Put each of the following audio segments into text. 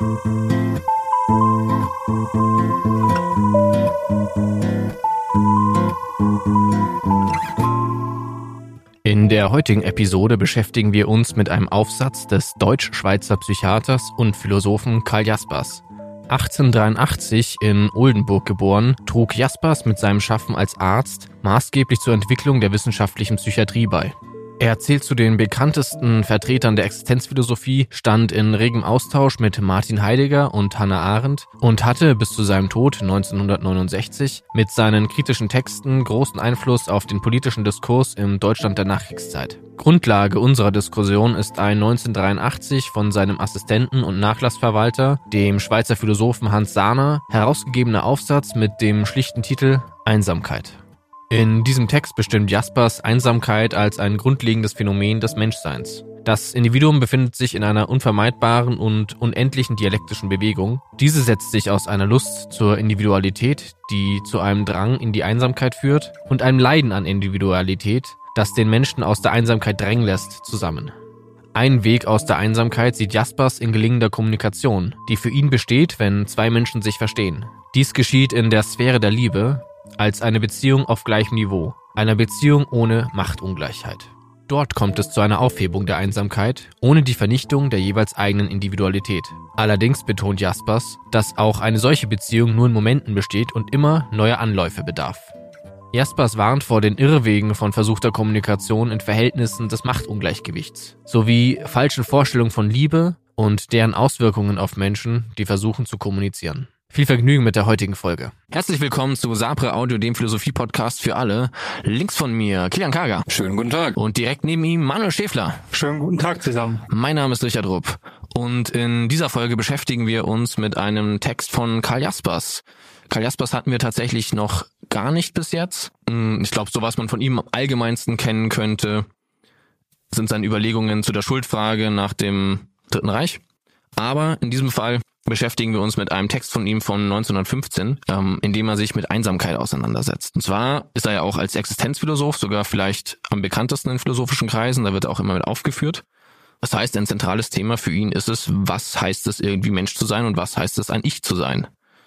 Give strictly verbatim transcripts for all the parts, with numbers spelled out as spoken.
In der heutigen Episode beschäftigen wir uns mit einem Aufsatz des Deutsch-Schweizer Psychiaters und Philosophen Karl Jaspers. achtzehnhundertdreiundachtzig in Oldenburg geboren, trug Jaspers mit seinem Schaffen als Arzt maßgeblich zur Entwicklung der wissenschaftlichen Psychiatrie bei. Er zählt zu den bekanntesten Vertretern der Existenzphilosophie, stand in regem Austausch mit Martin Heidegger und Hannah Arendt und hatte bis zu seinem Tod neunzehnhundertneunundsechzig mit seinen kritischen Texten großen Einfluss auf den politischen Diskurs im Deutschland der Nachkriegszeit. Grundlage unserer Diskussion ist ein neunzehnhundertdreiundachtzig von seinem Assistenten und Nachlassverwalter, dem Schweizer Philosophen Hans Sahner, herausgegebener Aufsatz mit dem schlichten Titel Einsamkeit. In diesem Text bestimmt Jaspers Einsamkeit als ein grundlegendes Phänomen des Menschseins. Das Individuum befindet sich in einer unvermeidbaren und unendlichen dialektischen Bewegung. Diese setzt sich aus einer Lust zur Individualität, die zu einem Drang in die Einsamkeit führt, und einem Leiden an Individualität, das den Menschen aus der Einsamkeit drängen lässt, zusammen. Einen Weg aus der Einsamkeit sieht Jaspers in gelingender Kommunikation, die für ihn besteht, wenn zwei Menschen sich verstehen. Dies geschieht in der Sphäre der Liebe, als eine Beziehung auf gleichem Niveau, einer Beziehung ohne Machtungleichheit. Dort kommt es zu einer Aufhebung der Einsamkeit, ohne die Vernichtung der jeweils eigenen Individualität. Allerdings betont Jaspers, dass auch eine solche Beziehung nur in Momenten besteht und immer neuer Anläufe bedarf. Jaspers warnt vor den Irrwegen von versuchter Kommunikation in Verhältnissen des Machtungleichgewichts, sowie falschen Vorstellungen von Liebe und deren Auswirkungen auf Menschen, die versuchen zu kommunizieren. Viel Vergnügen mit der heutigen Folge. Herzlich willkommen zu Sapre Audio, dem Philosophie-Podcast für alle. Links von mir Kilian Karger. Schönen guten Tag. Und direkt neben ihm Manuel Schäfler. Schönen guten Tag zusammen. Mein Name ist Richard Rupp. Und in dieser Folge beschäftigen wir uns mit einem Text von Karl Jaspers. Karl Jaspers hatten wir tatsächlich noch gar nicht bis jetzt. Ich glaube, so was man von ihm am allgemeinsten kennen könnte, sind seine Überlegungen zu der Schuldfrage nach dem Dritten Reich. Aber in diesem Fall beschäftigen wir uns mit einem Text von ihm von neunzehnhundertfünfzehn, ähm, in dem er sich mit Einsamkeit auseinandersetzt. Und zwar ist er ja auch als Existenzphilosoph sogar vielleicht am bekanntesten in philosophischen Kreisen, da wird er auch immer mit aufgeführt. Das heißt, ein zentrales Thema für ihn ist es, was heißt es irgendwie Mensch zu sein und was heißt es ein Ich zu sein?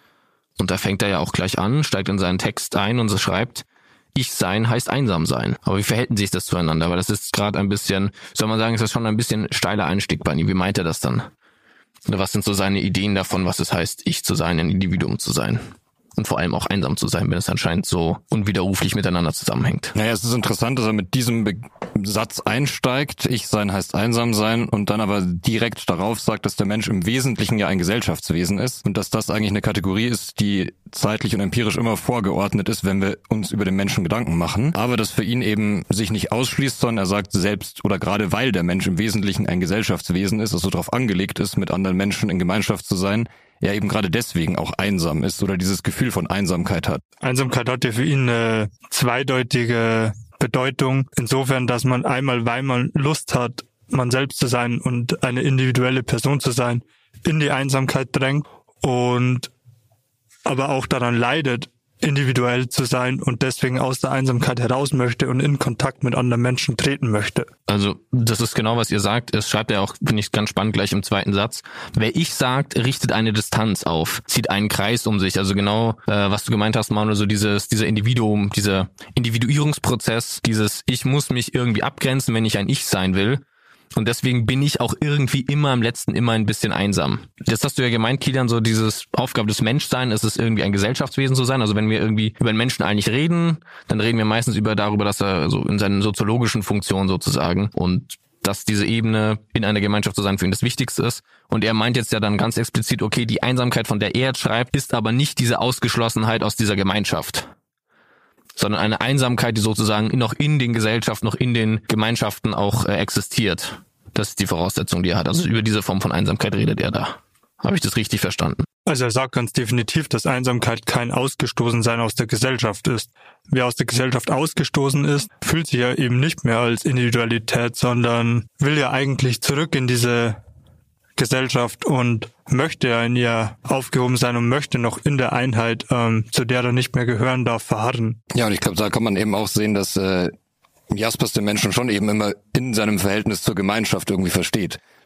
Und da fängt er ja auch gleich an, steigt in seinen Text ein und so schreibt, Ich sein heißt einsam sein. Aber wie verhält sich das zueinander? Weil das ist gerade ein bisschen, soll man sagen, ist das schon ein bisschen steiler Einstieg bei ihm. Wie meint er das dann? Oder was sind so seine Ideen davon, was es heißt, ich zu sein, ein Individuum zu sein? Und vor allem auch einsam zu sein, wenn es anscheinend so unwiderruflich miteinander zusammenhängt. Naja, es ist interessant, dass er mit diesem Be- Satz einsteigt, ich sein heißt einsam sein, und dann aber direkt darauf sagt, dass der Mensch im Wesentlichen ja ein Gesellschaftswesen ist und dass das eigentlich eine Kategorie ist, die zeitlich und empirisch immer vorgeordnet ist, wenn wir uns über den Menschen Gedanken machen. Aber das für ihn eben sich nicht ausschließt, sondern er sagt selbst oder gerade weil der Mensch im Wesentlichen ein Gesellschaftswesen ist, also darauf angelegt ist, mit anderen Menschen in Gemeinschaft zu sein, er eben gerade deswegen auch einsam ist oder dieses Gefühl von Einsamkeit hat. Einsamkeit hat ja für ihn eine zweideutige Bedeutung, insofern, dass man einmal, weil man Lust hat, man selbst zu sein und eine individuelle Person zu sein, in die Einsamkeit drängt und aber auch daran leidet, individuell zu sein und deswegen aus der Einsamkeit heraus möchte und in Kontakt mit anderen Menschen treten möchte. Also das ist genau, was ihr sagt. Es schreibt er auch, finde ich ganz spannend, gleich im zweiten Satz. Wer ich sagt, richtet eine Distanz auf, zieht einen Kreis um sich. Also genau, äh, was du gemeint hast, Manuel, so dieses, dieser Individuum, dieser Individuierungsprozess, dieses Ich muss mich irgendwie abgrenzen, wenn ich ein Ich sein will. Und deswegen bin ich auch irgendwie immer am letzten immer ein bisschen einsam. Das hast du ja gemeint, Kilian, so dieses Aufgabe des Menschseins, ist es irgendwie ein Gesellschaftswesen zu sein. Also wenn wir irgendwie über den Menschen eigentlich reden, dann reden wir meistens über darüber, dass er so in seinen soziologischen Funktionen sozusagen und dass diese Ebene in einer Gemeinschaft zu sein für ihn das Wichtigste ist. Und er meint jetzt ja dann ganz explizit, okay, die Einsamkeit, von der er jetzt schreibt, ist aber nicht diese Ausgeschlossenheit aus dieser Gemeinschaft, sondern eine Einsamkeit, die sozusagen noch in den Gesellschaften, noch in den Gemeinschaften auch äh, existiert. Das ist die Voraussetzung, die er hat. Also über diese Form von Einsamkeit redet er da. Habe ich das richtig verstanden? Also er sagt ganz definitiv, dass Einsamkeit kein Ausgestoßensein aus der Gesellschaft ist. Wer aus der Gesellschaft ausgestoßen ist, fühlt sich ja eben nicht mehr als Individualität, sondern will ja eigentlich zurück in diese Gesellschaft und möchte ja in ihr aufgehoben sein und möchte noch in der Einheit, ähm, zu der er nicht mehr gehören darf, verharren. Ja, und ich glaube, da kann man eben auch sehen, dass äh, Jaspers den Menschen schon eben immer in seinem Verhältnis zur Gemeinschaft irgendwie versteht.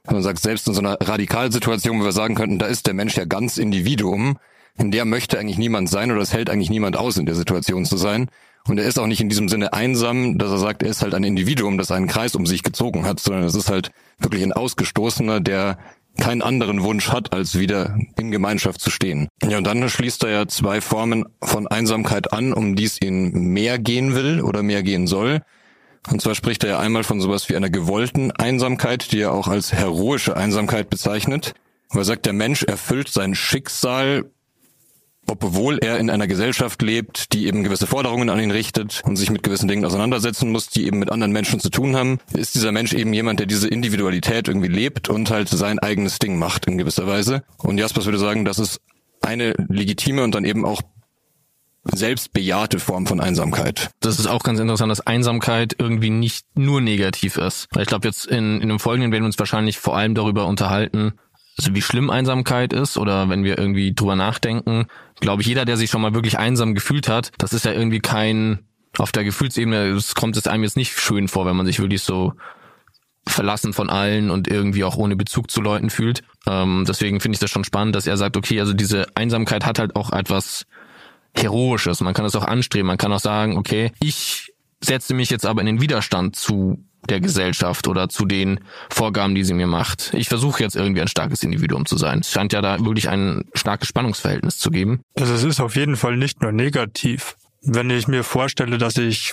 Man sagt, selbst in so einer Radikalsituation, wo wir sagen könnten, da ist der Mensch ja ganz Individuum, in der möchte eigentlich niemand sein oder es hält eigentlich niemand aus, in der Situation zu sein. Und er ist auch nicht in diesem Sinne einsam, dass er sagt, er ist halt ein Individuum, das einen Kreis um sich gezogen hat, sondern es ist halt wirklich ein Ausgestoßener, der keinen anderen Wunsch hat, als wieder in Gemeinschaft zu stehen. Ja, und dann schließt er ja zwei Formen von Einsamkeit an, um die es ihn mehr gehen will oder mehr gehen soll. Und zwar spricht er ja einmal von sowas wie einer gewollten Einsamkeit, die er auch als heroische Einsamkeit bezeichnet. Wo er sagt, der Mensch erfüllt sein Schicksal, obwohl er in einer Gesellschaft lebt, die eben gewisse Forderungen an ihn richtet und sich mit gewissen Dingen auseinandersetzen muss, die eben mit anderen Menschen zu tun haben, ist dieser Mensch eben jemand, der diese Individualität irgendwie lebt und halt sein eigenes Ding macht in gewisser Weise. Und Jaspers würde sagen, das ist eine legitime und dann eben auch selbstbejahte Form von Einsamkeit. Das ist auch ganz interessant, dass Einsamkeit irgendwie nicht nur negativ ist. Weil ich glaube, jetzt in, in dem Folgenden werden wir uns wahrscheinlich vor allem darüber unterhalten, also wie schlimm Einsamkeit ist, oder wenn wir irgendwie drüber nachdenken, glaube ich, jeder, der sich schon mal wirklich einsam gefühlt hat, das ist ja irgendwie kein, auf der Gefühlsebene, es kommt es einem jetzt nicht schön vor, wenn man sich wirklich so verlassen von allen und irgendwie auch ohne Bezug zu Leuten fühlt. Ähm, deswegen finde ich das schon spannend, dass er sagt, okay, also diese Einsamkeit hat halt auch etwas Heroisches. Man kann das auch anstreben. Man kann auch sagen, okay, ich setze mich jetzt aber in den Widerstand zu der Gesellschaft oder zu den Vorgaben, die sie mir macht. Ich versuche jetzt irgendwie ein starkes Individuum zu sein. Es scheint ja da wirklich ein starkes Spannungsverhältnis zu geben. Also es ist auf jeden Fall nicht nur negativ. Wenn ich mir vorstelle, dass ich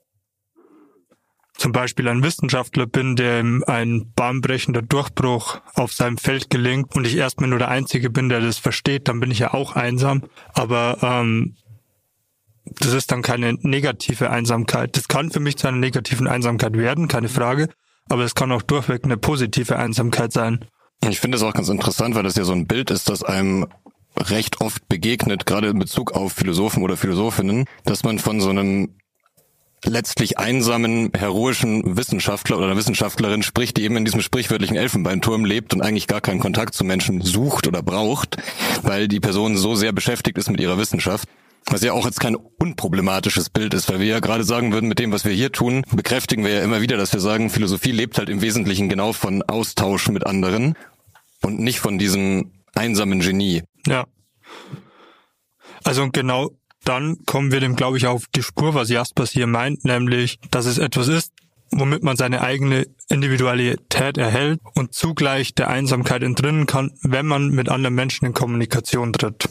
zum Beispiel ein Wissenschaftler bin, dem ein bahnbrechender Durchbruch auf seinem Feld gelingt und ich erstmal nur der Einzige bin, der das versteht, dann bin ich ja auch einsam. Aber ähm, das ist dann keine negative Einsamkeit. Das kann für mich zu einer negativen Einsamkeit werden, keine Frage. Aber es kann auch durchweg eine positive Einsamkeit sein. Ich finde es auch ganz interessant, weil das ja so ein Bild ist, das einem recht oft begegnet, gerade in Bezug auf Philosophen oder Philosophinnen, dass man von so einem letztlich einsamen, heroischen Wissenschaftler oder einer Wissenschaftlerin spricht, die eben in diesem sprichwörtlichen Elfenbeinturm lebt und eigentlich gar keinen Kontakt zu Menschen sucht oder braucht, weil die Person so sehr beschäftigt ist mit ihrer Wissenschaft. Was ja auch jetzt kein unproblematisches Bild ist, weil wir ja gerade sagen würden, mit dem, was wir hier tun, bekräftigen wir ja immer wieder, dass wir sagen, Philosophie lebt halt im Wesentlichen genau von Austausch mit anderen und nicht von diesem einsamen Genie. Ja. Also und genau dann kommen wir dem, glaube ich, auf die Spur, was Jaspers hier meint, nämlich, dass es etwas ist, womit man seine eigene Individualität erhält und zugleich der Einsamkeit entrinnen kann, wenn man mit anderen Menschen in Kommunikation tritt.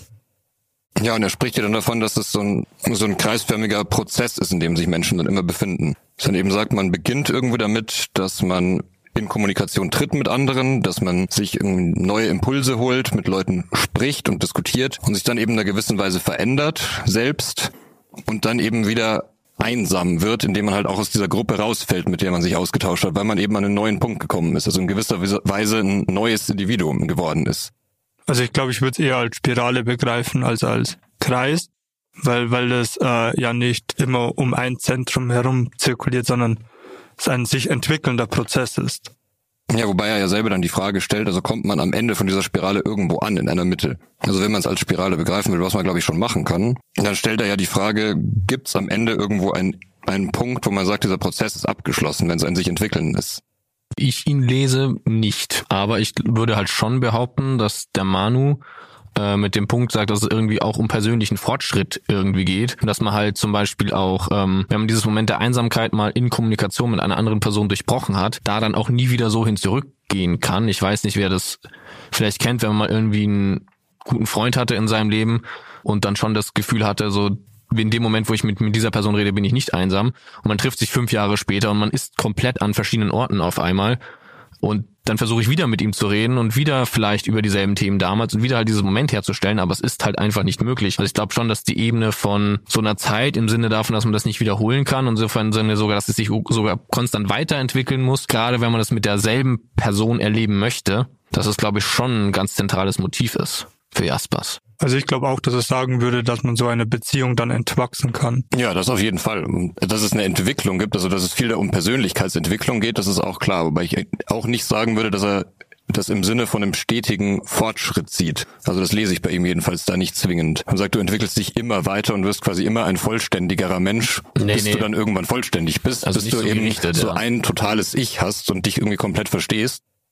Ja, und er spricht ja dann davon, dass es so ein, so ein kreisförmiger Prozess ist, in dem sich Menschen dann immer befinden. Dass er eben sagt, man beginnt irgendwo damit, dass man in Kommunikation tritt mit anderen, dass man sich neue Impulse holt, mit Leuten spricht und diskutiert und sich dann eben in einer gewissen Weise verändert selbst und dann eben wieder einsam wird, indem man halt auch aus dieser Gruppe rausfällt, mit der man sich ausgetauscht hat, weil man eben an einen neuen Punkt gekommen ist, also in gewisser Weise ein neues Individuum geworden ist. Also ich glaube, ich würde es eher als Spirale begreifen als als Kreis, weil weil das äh, ja nicht immer um ein Zentrum herum zirkuliert, sondern es ein sich entwickelnder Prozess ist. Ja, wobei er ja selber dann die Frage stellt, also kommt man am Ende von dieser Spirale irgendwo an, in einer Mitte. Also wenn man es als Spirale begreifen will, was man, glaube ich, schon machen kann, dann stellt er ja die Frage, gibt es am Ende irgendwo einen, einen Punkt, wo man sagt, dieser Prozess ist abgeschlossen, wenn es ein sich entwickeln ist? Ich ihn lese nicht, aber ich würde halt schon behaupten, dass der Manu äh, mit dem Punkt sagt, dass es irgendwie auch um persönlichen Fortschritt irgendwie geht. Und dass man halt zum Beispiel auch, ähm, wenn man dieses Moment der Einsamkeit mal in Kommunikation mit einer anderen Person durchbrochen hat, da dann auch nie wieder so hin zurückgehen kann. Ich weiß nicht, wer das vielleicht kennt, wenn man mal irgendwie einen guten Freund hatte in seinem Leben und dann schon das Gefühl hatte, so in dem Moment, wo ich mit, mit dieser Person rede, bin ich nicht einsam. Und man trifft sich fünf Jahre später und man ist komplett an verschiedenen Orten auf einmal. Und dann versuche ich wieder mit ihm zu reden und wieder vielleicht über dieselben Themen damals und wieder halt diesen Moment herzustellen, aber es ist halt einfach nicht möglich. Also ich glaube schon, dass die Ebene von so einer Zeit im Sinne davon, dass man das nicht wiederholen kann und insofern im Sinne sogar, dass es sich sogar konstant weiterentwickeln muss, gerade wenn man das mit derselben Person erleben möchte, dass es, glaube ich, schon ein ganz zentrales Motiv ist für Jaspers. Also ich glaube auch, dass es sagen würde, dass man so eine Beziehung dann entwachsen kann. Ja, das auf jeden Fall. Dass es eine Entwicklung gibt, also dass es viel um Persönlichkeitsentwicklung geht, das ist auch klar. Wobei ich auch nicht sagen würde, dass er das im Sinne von einem stetigen Fortschritt sieht. Also das lese ich bei ihm jedenfalls da nicht zwingend. Man sagt, du entwickelst dich immer weiter und wirst quasi immer ein vollständigerer Mensch, nee, bis nee. du dann irgendwann vollständig bist, also bis du so eben so ja. ein totales Ich hast und dich irgendwie komplett verstehst.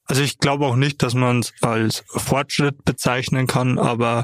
Also ich glaube auch nicht, dass man es als Fortschritt bezeichnen kann, aber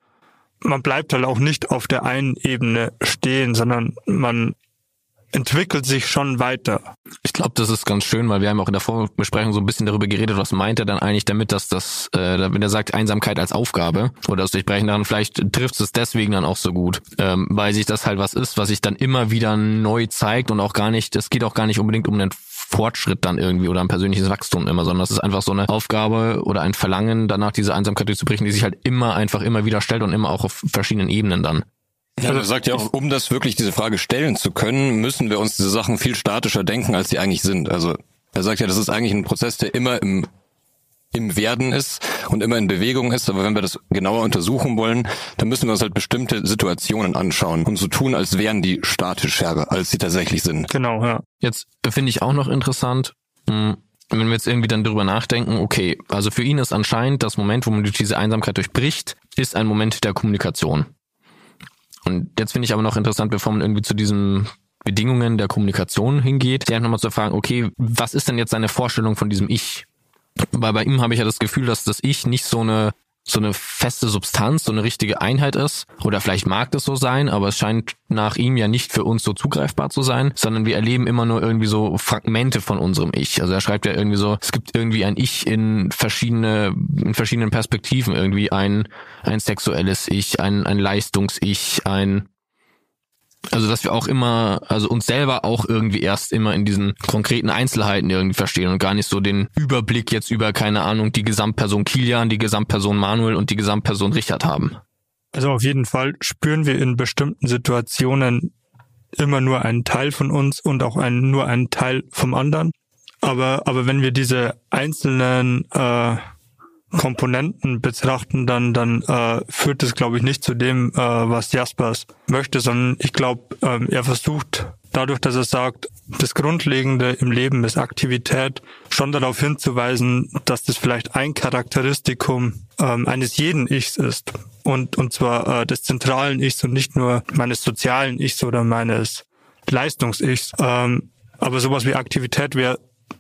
man bleibt halt auch nicht auf der einen Ebene stehen, sondern man entwickelt sich schon weiter. Ich glaube, das ist ganz schön, weil wir haben auch in der Vorbesprechung so ein bisschen darüber geredet, was meint er dann eigentlich damit, dass das, äh, wenn er sagt Einsamkeit als Aufgabe oder das Durchbrechen daran, vielleicht trifft es deswegen dann auch so gut, ähm, weil sich das halt was ist, was sich dann immer wieder neu zeigt und auch gar nicht, es geht auch gar nicht unbedingt um einen Fortschritt dann irgendwie oder ein persönliches Wachstum immer, sondern es ist einfach so eine Aufgabe oder ein Verlangen danach, diese Einsamkeit durchzubrechen, die sich halt immer einfach immer wieder stellt und immer auch auf verschiedenen Ebenen dann. Ja, er sagt ja auch, um das wirklich diese Frage stellen zu können, müssen wir uns diese Sachen viel statischer denken, als sie eigentlich sind. Also er sagt ja, das ist eigentlich ein Prozess, der immer im im Werden ist und immer in Bewegung ist, aber wenn wir das genauer untersuchen wollen, dann müssen wir uns halt bestimmte Situationen anschauen und so tun, als wären die statischer, als sie tatsächlich sind. Genau, ja. Jetzt finde ich auch noch interessant, wenn wir jetzt irgendwie dann darüber nachdenken, okay, also für ihn ist anscheinend das Moment, wo man durch diese Einsamkeit durchbricht, ist ein Moment der Kommunikation. Und jetzt finde ich aber noch interessant, bevor man irgendwie zu diesen Bedingungen der Kommunikation hingeht, sich einfach nochmal zu fragen, okay, was ist denn jetzt seine Vorstellung von diesem Ich? Weil bei ihm habe ich ja das Gefühl, dass das Ich nicht so eine so eine feste Substanz, so eine richtige Einheit ist. Oder vielleicht mag das so sein, aber es scheint nach ihm ja nicht für uns so zugreifbar zu sein, sondern wir erleben immer nur irgendwie so Fragmente von unserem Ich. Also er schreibt ja irgendwie so, es gibt irgendwie ein Ich in verschiedene, in verschiedenen Perspektiven, irgendwie ein, ein sexuelles Ich, ein, ein Leistungs-Ich, ein, also dass wir auch immer, also uns selber auch irgendwie erst immer in diesen konkreten Einzelheiten irgendwie verstehen und gar nicht so den Überblick jetzt über, keine Ahnung, die Gesamtperson Kilian, die Gesamtperson Manuel und die Gesamtperson Richard haben. Also auf jeden Fall spüren wir in bestimmten Situationen immer nur einen Teil von uns und auch einen, nur einen Teil vom anderen. Aber, aber wenn wir diese einzelnen äh, Komponenten betrachten, dann dann äh, führt es, glaube ich, nicht zu dem, äh, was Jaspers möchte, sondern ich glaube, ähm, er versucht dadurch, dass er sagt, das Grundlegende im Leben ist Aktivität, schon darauf hinzuweisen, dass das vielleicht ein Charakteristikum ähm, eines jeden Ichs ist und und zwar äh, des zentralen Ichs und nicht nur meines sozialen Ichs oder meines Leistungs-Ichs. Ähm, aber sowas wie Aktivität wäre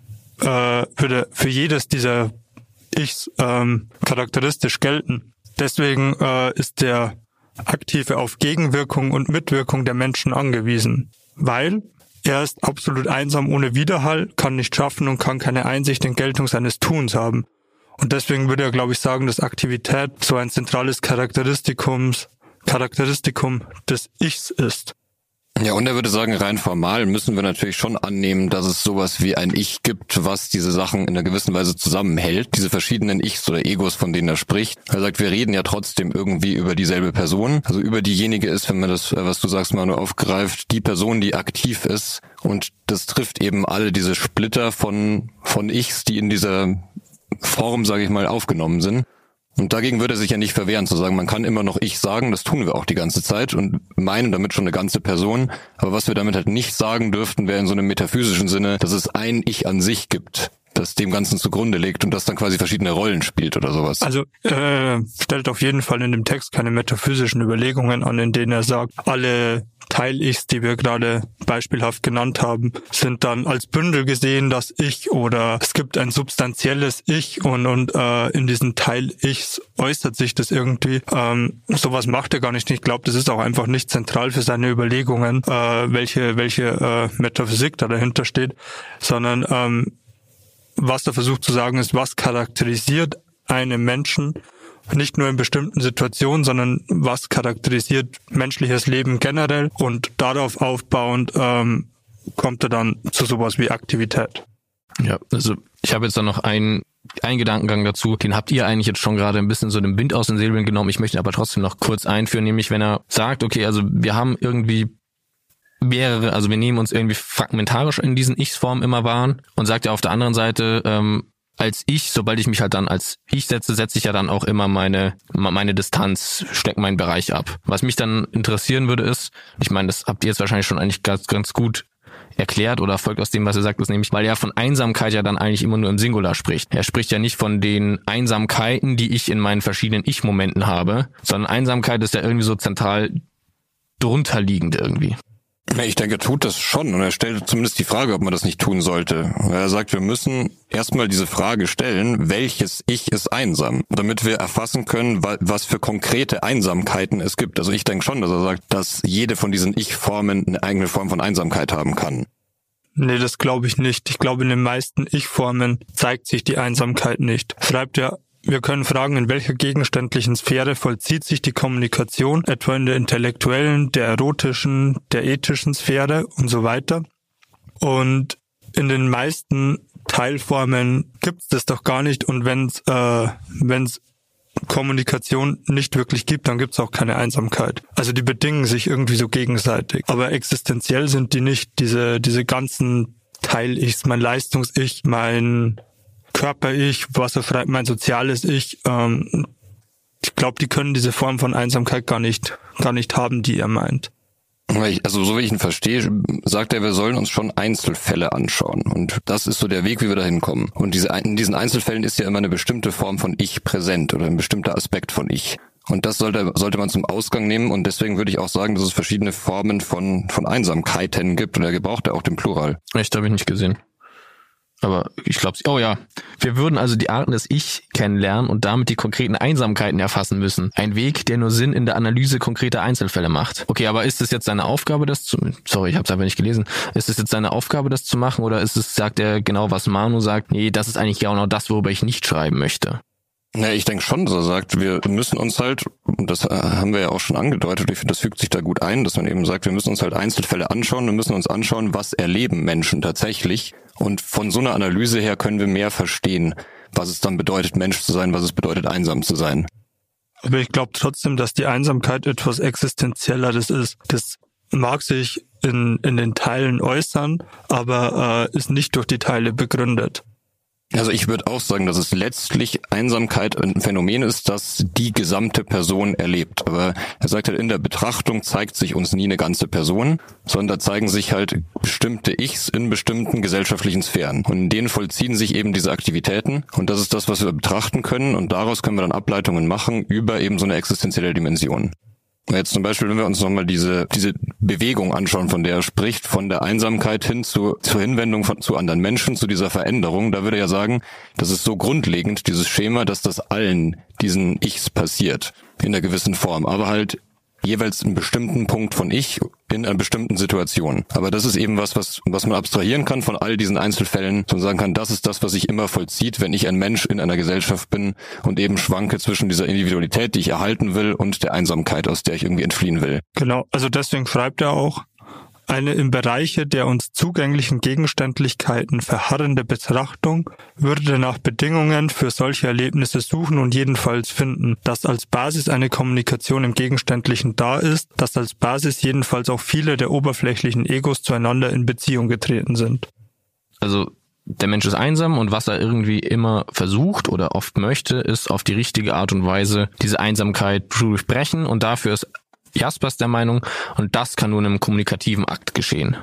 äh, würde für jedes dieser Ichs ähm, charakteristisch gelten. Deswegen äh, ist der Aktive auf Gegenwirkung und Mitwirkung der Menschen angewiesen, weil er ist absolut einsam ohne Widerhall, kann nicht schaffen und kann keine Einsicht in Geltung seines Tuns haben. Und deswegen würde er, glaube ich, sagen, dass Aktivität so ein zentrales Charakteristikums, Charakteristikum des Ichs ist. Ja, und er würde sagen, rein formal müssen wir natürlich schon annehmen, dass es sowas wie ein Ich gibt, was diese Sachen in einer gewissen Weise zusammenhält. Diese verschiedenen Ichs oder Egos, von denen er spricht. Er sagt, wir reden ja trotzdem irgendwie über dieselbe Person. Also über diejenige ist, wenn man das, was du sagst, Manu, aufgreift, die Person, die aktiv ist. Und das trifft eben alle diese Splitter von, von Ichs, die in dieser Form, sage ich mal, aufgenommen sind. Und dagegen würde er sich ja nicht verwehren, zu sagen, man kann immer noch Ich sagen, das tun wir auch die ganze Zeit und meinen damit schon eine ganze Person. Aber was wir damit halt nicht sagen dürften, wäre in so einem metaphysischen Sinne, dass es ein Ich an sich gibt, das dem Ganzen zugrunde liegt und das dann quasi verschiedene Rollen spielt oder sowas. Also äh, stellt auf jeden Fall in dem Text keine metaphysischen Überlegungen an, in denen er sagt, alle Teil-Ichs, die wir gerade beispielhaft genannt haben, sind dann als Bündel gesehen, das Ich, oder es gibt ein substanzielles Ich und und äh, in diesen Teil-Ichs äußert sich das irgendwie. Ähm, sowas macht er gar nicht. Ich glaube, das ist auch einfach nicht zentral für seine Überlegungen, äh, welche welche äh, Metaphysik da dahinter steht, sondern ähm, was er versucht zu sagen ist, was charakterisiert einen Menschen, nicht nur in bestimmten Situationen, sondern was charakterisiert menschliches Leben generell, und darauf aufbauend ähm, kommt er dann zu sowas wie Aktivität. Ja, also ich habe jetzt da noch einen, einen Gedankengang dazu, den habt ihr eigentlich jetzt schon gerade ein bisschen so den Wind aus den Segeln genommen, ich möchte ihn aber trotzdem noch kurz einführen, nämlich wenn er sagt, okay, also wir haben irgendwie mehrere, also wir nehmen uns irgendwie fragmentarisch in diesen Ich-Formen immer wahr und sagt ja auf der anderen Seite, ähm, als Ich, sobald ich mich halt dann als Ich setze, setze ich ja dann auch immer meine meine Distanz, stecke meinen Bereich ab. Was mich dann interessieren würde ist, ich meine, das habt ihr jetzt wahrscheinlich schon eigentlich ganz, ganz gut erklärt oder folgt aus dem, was er sagt, ist nämlich, weil er von Einsamkeit ja dann eigentlich immer nur im Singular spricht. Er spricht ja nicht von den Einsamkeiten, die ich in meinen verschiedenen Ich-Momenten habe, sondern Einsamkeit ist ja irgendwie so zentral drunterliegend irgendwie. Ich denke, er tut das schon und er stellt zumindest die Frage, ob man das nicht tun sollte. Er sagt, wir müssen erstmal diese Frage stellen, welches Ich ist einsam, damit wir erfassen können, was für konkrete Einsamkeiten es gibt. Also ich denke schon, dass er sagt, dass jede von diesen Ich-Formen eine eigene Form von Einsamkeit haben kann. Nee, das glaube ich nicht. Ich glaube, in den meisten Ich-Formen zeigt sich die Einsamkeit nicht. Schreibt er, wir können fragen, in welcher gegenständlichen Sphäre vollzieht sich die Kommunikation, etwa in der intellektuellen, der erotischen, der ethischen Sphäre und so weiter. Und in den meisten Teilformen gibt es das doch gar nicht. Und wenn es äh, wenn's Kommunikation nicht wirklich gibt, dann gibt es auch keine Einsamkeit. Also die bedingen sich irgendwie so gegenseitig. Aber existenziell sind die nicht, diese diese ganzen Teil-Ichs, mein Leistungs-Ich, mein Körper-Ich, was er schreibt, mein soziales Ich. Ähm, ich glaube, die können diese Form von Einsamkeit gar nicht, gar nicht haben, die er meint. Also so wie ich ihn verstehe, sagt er, wir sollen uns schon Einzelfälle anschauen. Und das ist so der Weg, wie wir da hinkommen. Und diese, in diesen Einzelfällen ist ja immer eine bestimmte Form von Ich präsent oder ein bestimmter Aspekt von Ich. Und das sollte, sollte man zum Ausgang nehmen. Und deswegen würde ich auch sagen, dass es verschiedene Formen von, von Einsamkeiten gibt. Und er gebraucht ja auch den Plural. Echt, habe ich nicht gesehen. Aber ich glaube, oh ja, wir würden also die Arten des Ich kennenlernen und damit die konkreten Einsamkeiten erfassen müssen. Ein Weg, der nur Sinn in der Analyse konkreter Einzelfälle macht. Okay, aber ist es jetzt seine Aufgabe, das zu... Sorry, ich habe es einfach nicht gelesen. Ist es jetzt seine Aufgabe, das zu machen oder ist es, sagt er genau, was Manu sagt? Nee, das ist eigentlich genau das, worüber ich nicht schreiben möchte. Ja, ich denke schon, dass er sagt, wir müssen uns halt, und das haben wir ja auch schon angedeutet, ich finde, das fügt sich da gut ein, dass man eben sagt, wir müssen uns halt Einzelfälle anschauen und müssen uns anschauen, was erleben Menschen tatsächlich. Und von so einer Analyse her können wir mehr verstehen, was es dann bedeutet, Mensch zu sein, was es bedeutet, einsam zu sein. Aber ich glaube trotzdem, dass die Einsamkeit etwas Existenzielleres ist. Das mag sich in, in den Teilen äußern, aber äh, ist nicht durch die Teile begründet. Also ich würde auch sagen, dass es letztlich Einsamkeit ein Phänomen ist, das die gesamte Person erlebt. Aber er sagt halt, in der Betrachtung zeigt sich uns nie eine ganze Person, sondern da zeigen sich halt bestimmte Ichs in bestimmten gesellschaftlichen Sphären. Und in denen vollziehen sich eben diese Aktivitäten. Und das ist das, was wir betrachten können. Und daraus können wir dann Ableitungen machen über eben so eine existenzielle Dimension. Jetzt zum Beispiel, wenn wir uns nochmal diese diese Bewegung anschauen, von der er spricht, von der Einsamkeit hin zu zur Hinwendung von, zu anderen Menschen, zu dieser Veränderung, da würde er ja sagen, das ist so grundlegend, dieses Schema, dass das allen diesen Ichs passiert, in einer gewissen Form, aber halt jeweils einen bestimmten Punkt von Ich in einer bestimmten Situation. Aber das ist eben was, was was man abstrahieren kann von all diesen Einzelfällen und sagen kann, das ist das, was sich immer vollzieht, wenn ich ein Mensch in einer Gesellschaft bin und eben schwanke zwischen dieser Individualität, die ich erhalten will, und der Einsamkeit, aus der ich irgendwie entfliehen will. Genau, also deswegen schreibt er auch, eine im Bereiche der uns zugänglichen Gegenständlichkeiten verharrende Betrachtung würde nach Bedingungen für solche Erlebnisse suchen und jedenfalls finden, dass als Basis eine Kommunikation im Gegenständlichen da ist, dass als Basis jedenfalls auch viele der oberflächlichen Egos zueinander in Beziehung getreten sind. Also der Mensch ist einsam und was er irgendwie immer versucht oder oft möchte, ist auf die richtige Art und Weise diese Einsamkeit zu durchbrechen und dafür ist Jaspers der Meinung, und das kann nur in einem kommunikativen Akt geschehen.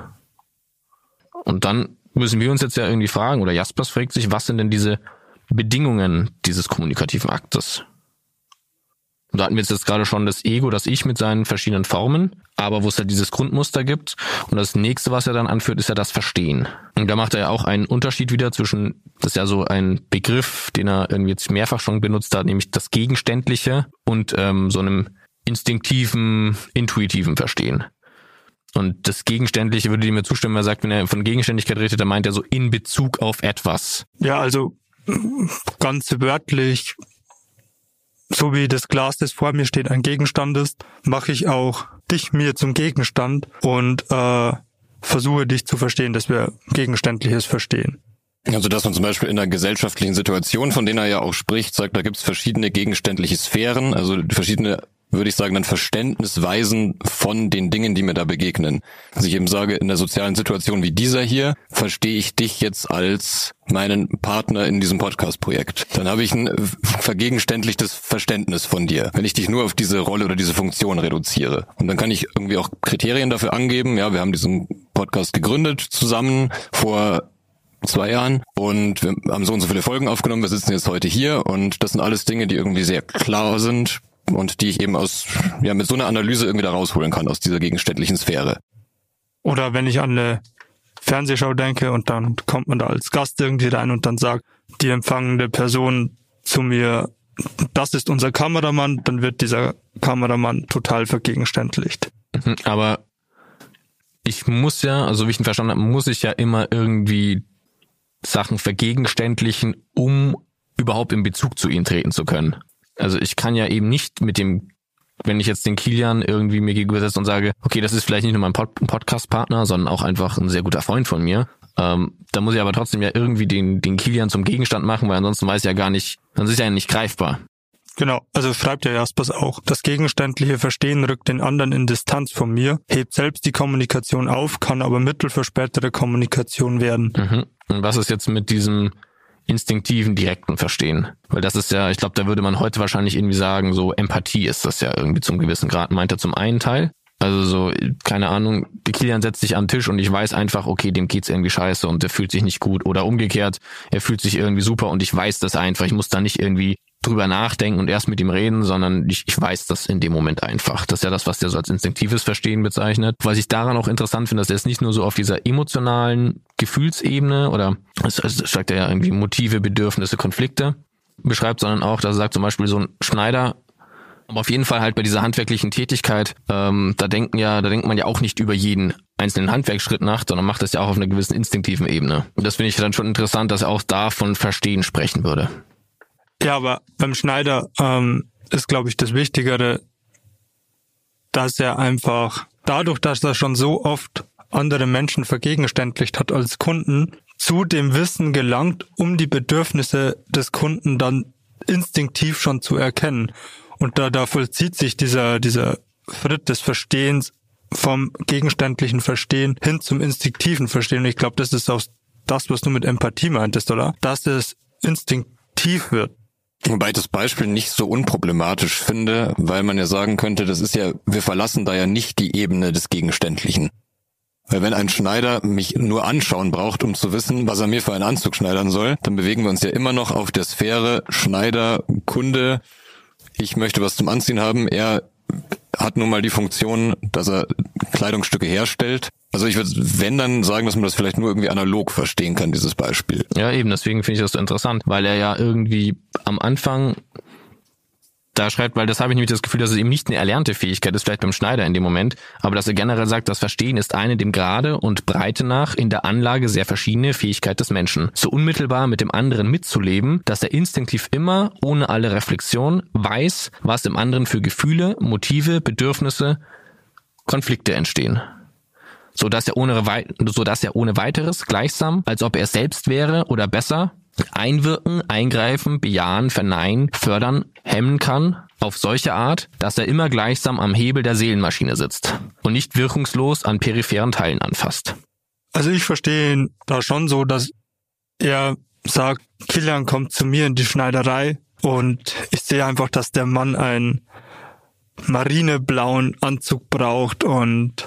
Und dann müssen wir uns jetzt ja irgendwie fragen, oder Jaspers fragt sich, was sind denn diese Bedingungen dieses kommunikativen Aktes? Und da hatten wir jetzt gerade schon das Ego, das Ich mit seinen verschiedenen Formen, aber wo es ja dieses Grundmuster gibt. Und das nächste, was er dann anführt, ist ja das Verstehen. Und da macht er ja auch einen Unterschied wieder zwischen, das ist ja so ein Begriff, den er irgendwie jetzt mehrfach schon benutzt hat, nämlich das Gegenständliche und ähm, so einem instinktiven, intuitiven Verstehen. Und das Gegenständliche würde mir zustimmen, er sagt, wenn er von Gegenständigkeit redet, dann meint er so in Bezug auf etwas. Ja, also ganz wörtlich, so wie das Glas, das vor mir steht, ein Gegenstand ist, mache ich auch dich mir zum Gegenstand und äh, versuche dich zu verstehen, dass wir Gegenständliches verstehen. Also dass man zum Beispiel in einer gesellschaftlichen Situation, von denen er ja auch spricht, sagt, da gibt es verschiedene gegenständliche Sphären, also verschiedene, würde ich sagen, dann Verständnisweisen von den Dingen, die mir da begegnen. Also ich eben sage, in einer sozialen Situation wie dieser hier, verstehe ich dich jetzt als meinen Partner in diesem Podcast-Projekt. Dann habe ich ein vergegenständlichtes Verständnis von dir, wenn ich dich nur auf diese Rolle oder diese Funktion reduziere. Und dann kann ich irgendwie auch Kriterien dafür angeben. Ja, wir haben diesen Podcast gegründet zusammen vor zwei Jahren und wir haben so und so viele Folgen aufgenommen. Wir sitzen jetzt heute hier und das sind alles Dinge, die irgendwie sehr klar sind und die ich eben aus, ja, mit so einer Analyse irgendwie da rausholen kann aus dieser gegenständlichen Sphäre. Oder wenn ich an eine Fernsehschau denke und dann kommt man da als Gast irgendwie rein und dann sagt die empfangende Person zu mir, das ist unser Kameramann, dann wird dieser Kameramann total vergegenständlicht. Aber ich muss ja, also wie ich ihn verstanden habe, muss ich ja immer irgendwie Sachen vergegenständlichen, um überhaupt in Bezug zu ihnen treten zu können. Also ich kann ja eben nicht mit dem, wenn ich jetzt den Kilian irgendwie mir gegenüber setze und sage, okay, das ist vielleicht nicht nur mein Pod- Podcast-Partner, sondern auch einfach ein sehr guter Freund von mir, ähm, da muss ich aber trotzdem ja irgendwie den, den Kilian zum Gegenstand machen, weil ansonsten weiß ich ja gar nicht, sonst ist er ja nicht greifbar. Genau, also schreibt ja Jaspers auch. Das gegenständliche Verstehen rückt den anderen in Distanz von mir, hebt selbst die Kommunikation auf, kann aber Mittel für spätere Kommunikation werden. Mhm. Und was ist jetzt mit diesem instinktiven, direkten Verstehen? Weil das ist ja, ich glaube, da würde man heute wahrscheinlich irgendwie sagen, so Empathie ist das ja irgendwie zum gewissen Grad, meint er zum einen Teil. Also so, keine Ahnung, der Kilian setzt sich an den Tisch und ich weiß einfach, okay, dem geht's irgendwie scheiße und der fühlt sich nicht gut. Oder umgekehrt, er fühlt sich irgendwie super und ich weiß das einfach. Ich muss da nicht irgendwie drüber nachdenken und erst mit ihm reden, sondern ich, ich weiß das in dem Moment einfach. Das ist ja das, was der so als instinktives Verstehen bezeichnet. Was ich daran auch interessant finde, dass er es nicht nur so auf dieser emotionalen Gefühlsebene oder, es sagt er ja irgendwie Motive, Bedürfnisse, Konflikte beschreibt, sondern auch, dass er sagt zum Beispiel so ein Schneider, aber auf jeden Fall halt bei dieser handwerklichen Tätigkeit, ähm, da denken ja, da denkt man ja auch nicht über jeden einzelnen Handwerksschritt nach, sondern macht das ja auch auf einer gewissen instinktiven Ebene. Und das finde ich dann schon interessant, dass er auch da von Verstehen sprechen würde. Ja, aber beim Schneider ähm, ist, glaube ich, das Wichtigere, dass er einfach dadurch, dass er schon so oft andere Menschen vergegenständlicht hat als Kunden, zu dem Wissen gelangt, um die Bedürfnisse des Kunden dann instinktiv schon zu erkennen. Und da, da vollzieht sich dieser, dieser Schritt des Verstehens vom gegenständlichen Verstehen hin zum instinktiven Verstehen. Und ich glaube, das ist auch das, was du mit Empathie meintest, oder? Dass es instinktiv wird. Wobei ich das Beispiel nicht so unproblematisch finde, weil man ja sagen könnte, das ist ja, wir verlassen da ja nicht die Ebene des Gegenständlichen. Weil wenn ein Schneider mich nur anschauen braucht, um zu wissen, was er mir für einen Anzug schneidern soll, dann bewegen wir uns ja immer noch auf der Sphäre Schneider, Kunde, ich möchte was zum Anziehen haben, er hat nun mal die Funktion, dass er Kleidungsstücke herstellt. Also ich würde, wenn dann sagen, dass man das vielleicht nur irgendwie analog verstehen kann, dieses Beispiel. Ja, eben, deswegen finde ich das so interessant, weil er ja irgendwie am Anfang da schreibt, weil das habe ich nämlich das Gefühl, dass es eben nicht eine erlernte Fähigkeit ist, vielleicht beim Schneider in dem Moment, aber dass er generell sagt, das Verstehen ist eine dem Grade und Breite nach in der Anlage sehr verschiedene Fähigkeit des Menschen. So unmittelbar mit dem anderen mitzuleben, dass er instinktiv immer, ohne alle Reflexion, weiß, was im anderen für Gefühle, Motive, Bedürfnisse, Konflikte entstehen. So dass er ohne, so dass er ohne weiteres gleichsam, als ob er selbst wäre oder besser, einwirken, eingreifen, bejahen, verneinen, fördern, hemmen kann, auf solche Art, dass er immer gleichsam am Hebel der Seelenmaschine sitzt und nicht wirkungslos an peripheren Teilen anfasst. Also ich verstehe ihn da schon so, dass er sagt, Kilian kommt zu mir in die Schneiderei und ich sehe einfach, dass der Mann einen marineblauen Anzug braucht und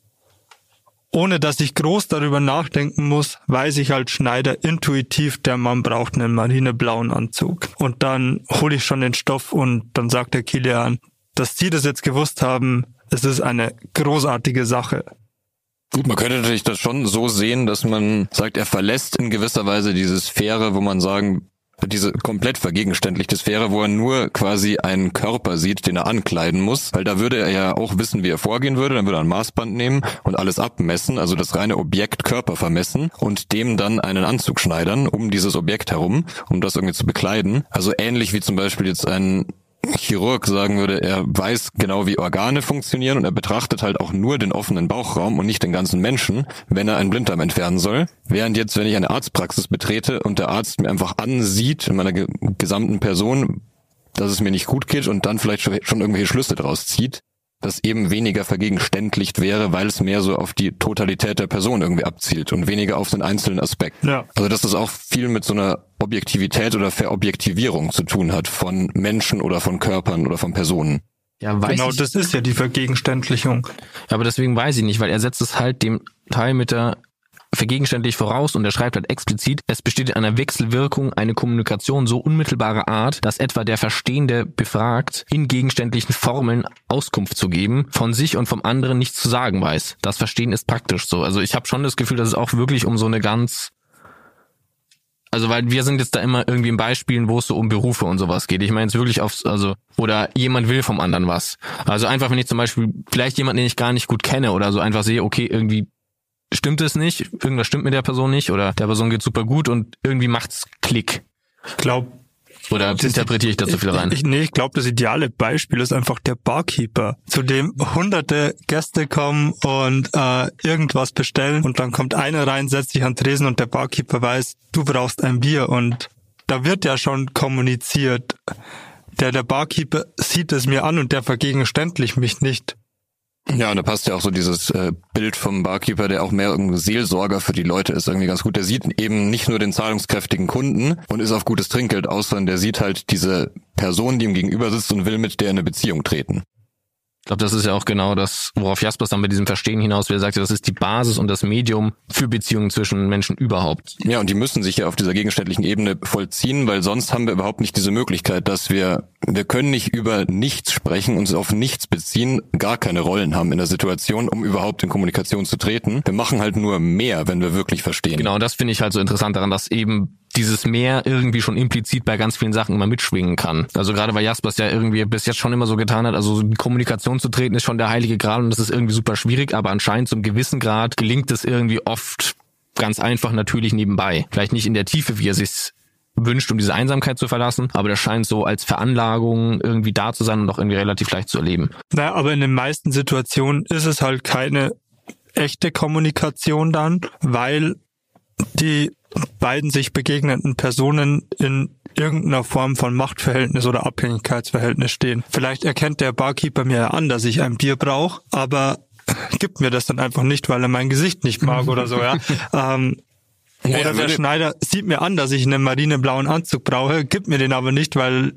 ohne dass ich groß darüber nachdenken muss, weiß ich als Schneider intuitiv, der Mann braucht einen marineblauen Anzug. Und dann hole ich schon den Stoff und dann sagt der Kilian, dass Sie das jetzt gewusst haben, es ist eine großartige Sache. Gut, man könnte natürlich das schon so sehen, dass man sagt, er verlässt in gewisser Weise diese Sphäre, wo man sagen, diese komplett vergegenständlichte Sphäre, wo er nur quasi einen Körper sieht, den er ankleiden muss, weil da würde er ja auch wissen, wie er vorgehen würde, dann würde er ein Maßband nehmen und alles abmessen, also das reine Objekt Körper vermessen und dem dann einen Anzug schneidern, um dieses Objekt herum, um das irgendwie zu bekleiden. Also ähnlich wie zum Beispiel jetzt ein Chirurg sagen würde, er weiß genau, wie Organe funktionieren und er betrachtet halt auch nur den offenen Bauchraum und nicht den ganzen Menschen, wenn er einen Blinddarm entfernen soll. Während jetzt, wenn ich eine Arztpraxis betrete und der Arzt mir einfach ansieht in meiner ge- gesamten Person, dass es mir nicht gut geht und dann vielleicht schon irgendwelche Schlüsse draus zieht, das eben weniger vergegenständlicht wäre, weil es mehr so auf die Totalität der Person irgendwie abzielt und weniger auf den einzelnen Aspekt. Ja. Also dass das auch viel mit so einer Objektivität oder Verobjektivierung zu tun hat von Menschen oder von Körpern oder von Personen. Ja, weiß Genau, ich. das ist ja die Vergegenständlichung. Aber deswegen weiß ich nicht, weil er setzt es halt dem Teil mit der vergegenständlich voraus und er schreibt halt explizit, es besteht in einer Wechselwirkung eine Kommunikation so unmittelbarer Art, dass etwa der Verstehende befragt, in gegenständlichen Formeln Auskunft zu geben, von sich und vom anderen nichts zu sagen weiß. Das Verstehen ist praktisch so. Also ich habe schon das Gefühl, dass es auch wirklich um so eine ganz... Also weil wir sind jetzt da immer irgendwie in Beispielen, wo es so um Berufe und sowas geht. Ich meine jetzt wirklich aufs, also, oder jemand will vom anderen was. Also einfach, wenn ich zum Beispiel vielleicht jemanden, den ich gar nicht gut kenne oder so einfach sehe, okay, irgendwie stimmt es nicht, irgendwas stimmt mit der Person nicht oder der Person geht super gut und irgendwie macht's Klick. Ich glaube, oder interpretiere ich da zu viel rein? Ich, nee, ich glaube, das ideale Beispiel ist einfach der Barkeeper, zu dem hunderte Gäste kommen und äh, irgendwas bestellen und dann kommt einer rein, setzt sich an den Tresen und der Barkeeper weiß, du brauchst ein Bier und da wird ja schon kommuniziert. Der, der Barkeeper sieht es mir an und der vergegenständlicht mich nicht. Ja, und da passt ja auch so dieses äh, Bild vom Barkeeper, der auch mehr ein Seelsorger für die Leute ist, irgendwie ganz gut. Der sieht eben nicht nur den zahlungskräftigen Kunden und ist auf gutes Trinkgeld aus, sondern der sieht halt diese Person, die ihm gegenüber sitzt und will mit der in eine Beziehung treten. Ich glaube, das ist ja auch genau das, worauf Jaspers dann mit diesem Verstehen hinaus will. Er sagt, das ist die Basis und das Medium für Beziehungen zwischen Menschen überhaupt. Ja, und die müssen sich ja auf dieser gegenständlichen Ebene vollziehen, weil sonst haben wir überhaupt nicht diese Möglichkeit, dass wir, wir können nicht über nichts sprechen, uns auf nichts beziehen, gar keine Rollen haben in der Situation, um überhaupt in Kommunikation zu treten. Wir machen halt nur mehr, wenn wir wirklich verstehen. Genau, das finde ich halt so interessant daran, dass eben dieses Mehr irgendwie schon implizit bei ganz vielen Sachen immer mitschwingen kann. Also gerade weil Jaspers ja irgendwie bis jetzt schon immer so getan hat, also in Kommunikation zu treten ist schon der heilige Gral und das ist irgendwie super schwierig, aber anscheinend zum gewissen Grad gelingt es irgendwie oft ganz einfach natürlich nebenbei. Vielleicht nicht in der Tiefe, wie er sich's wünscht, um diese Einsamkeit zu verlassen, aber das scheint so als Veranlagung irgendwie da zu sein und auch irgendwie relativ leicht zu erleben. Naja, aber in den meisten Situationen ist es halt keine echte Kommunikation dann, weil die beiden sich begegnenden Personen in irgendeiner Form von Machtverhältnis oder Abhängigkeitsverhältnis stehen. Vielleicht erkennt der Barkeeper mir an, dass ich ein Bier brauche, aber gibt mir das dann einfach nicht, weil er mein Gesicht nicht mag oder so, ja. ähm, Ja, oder der Schneider sieht mir an, dass ich einen marineblauen Anzug brauche, gibt mir den aber nicht, weil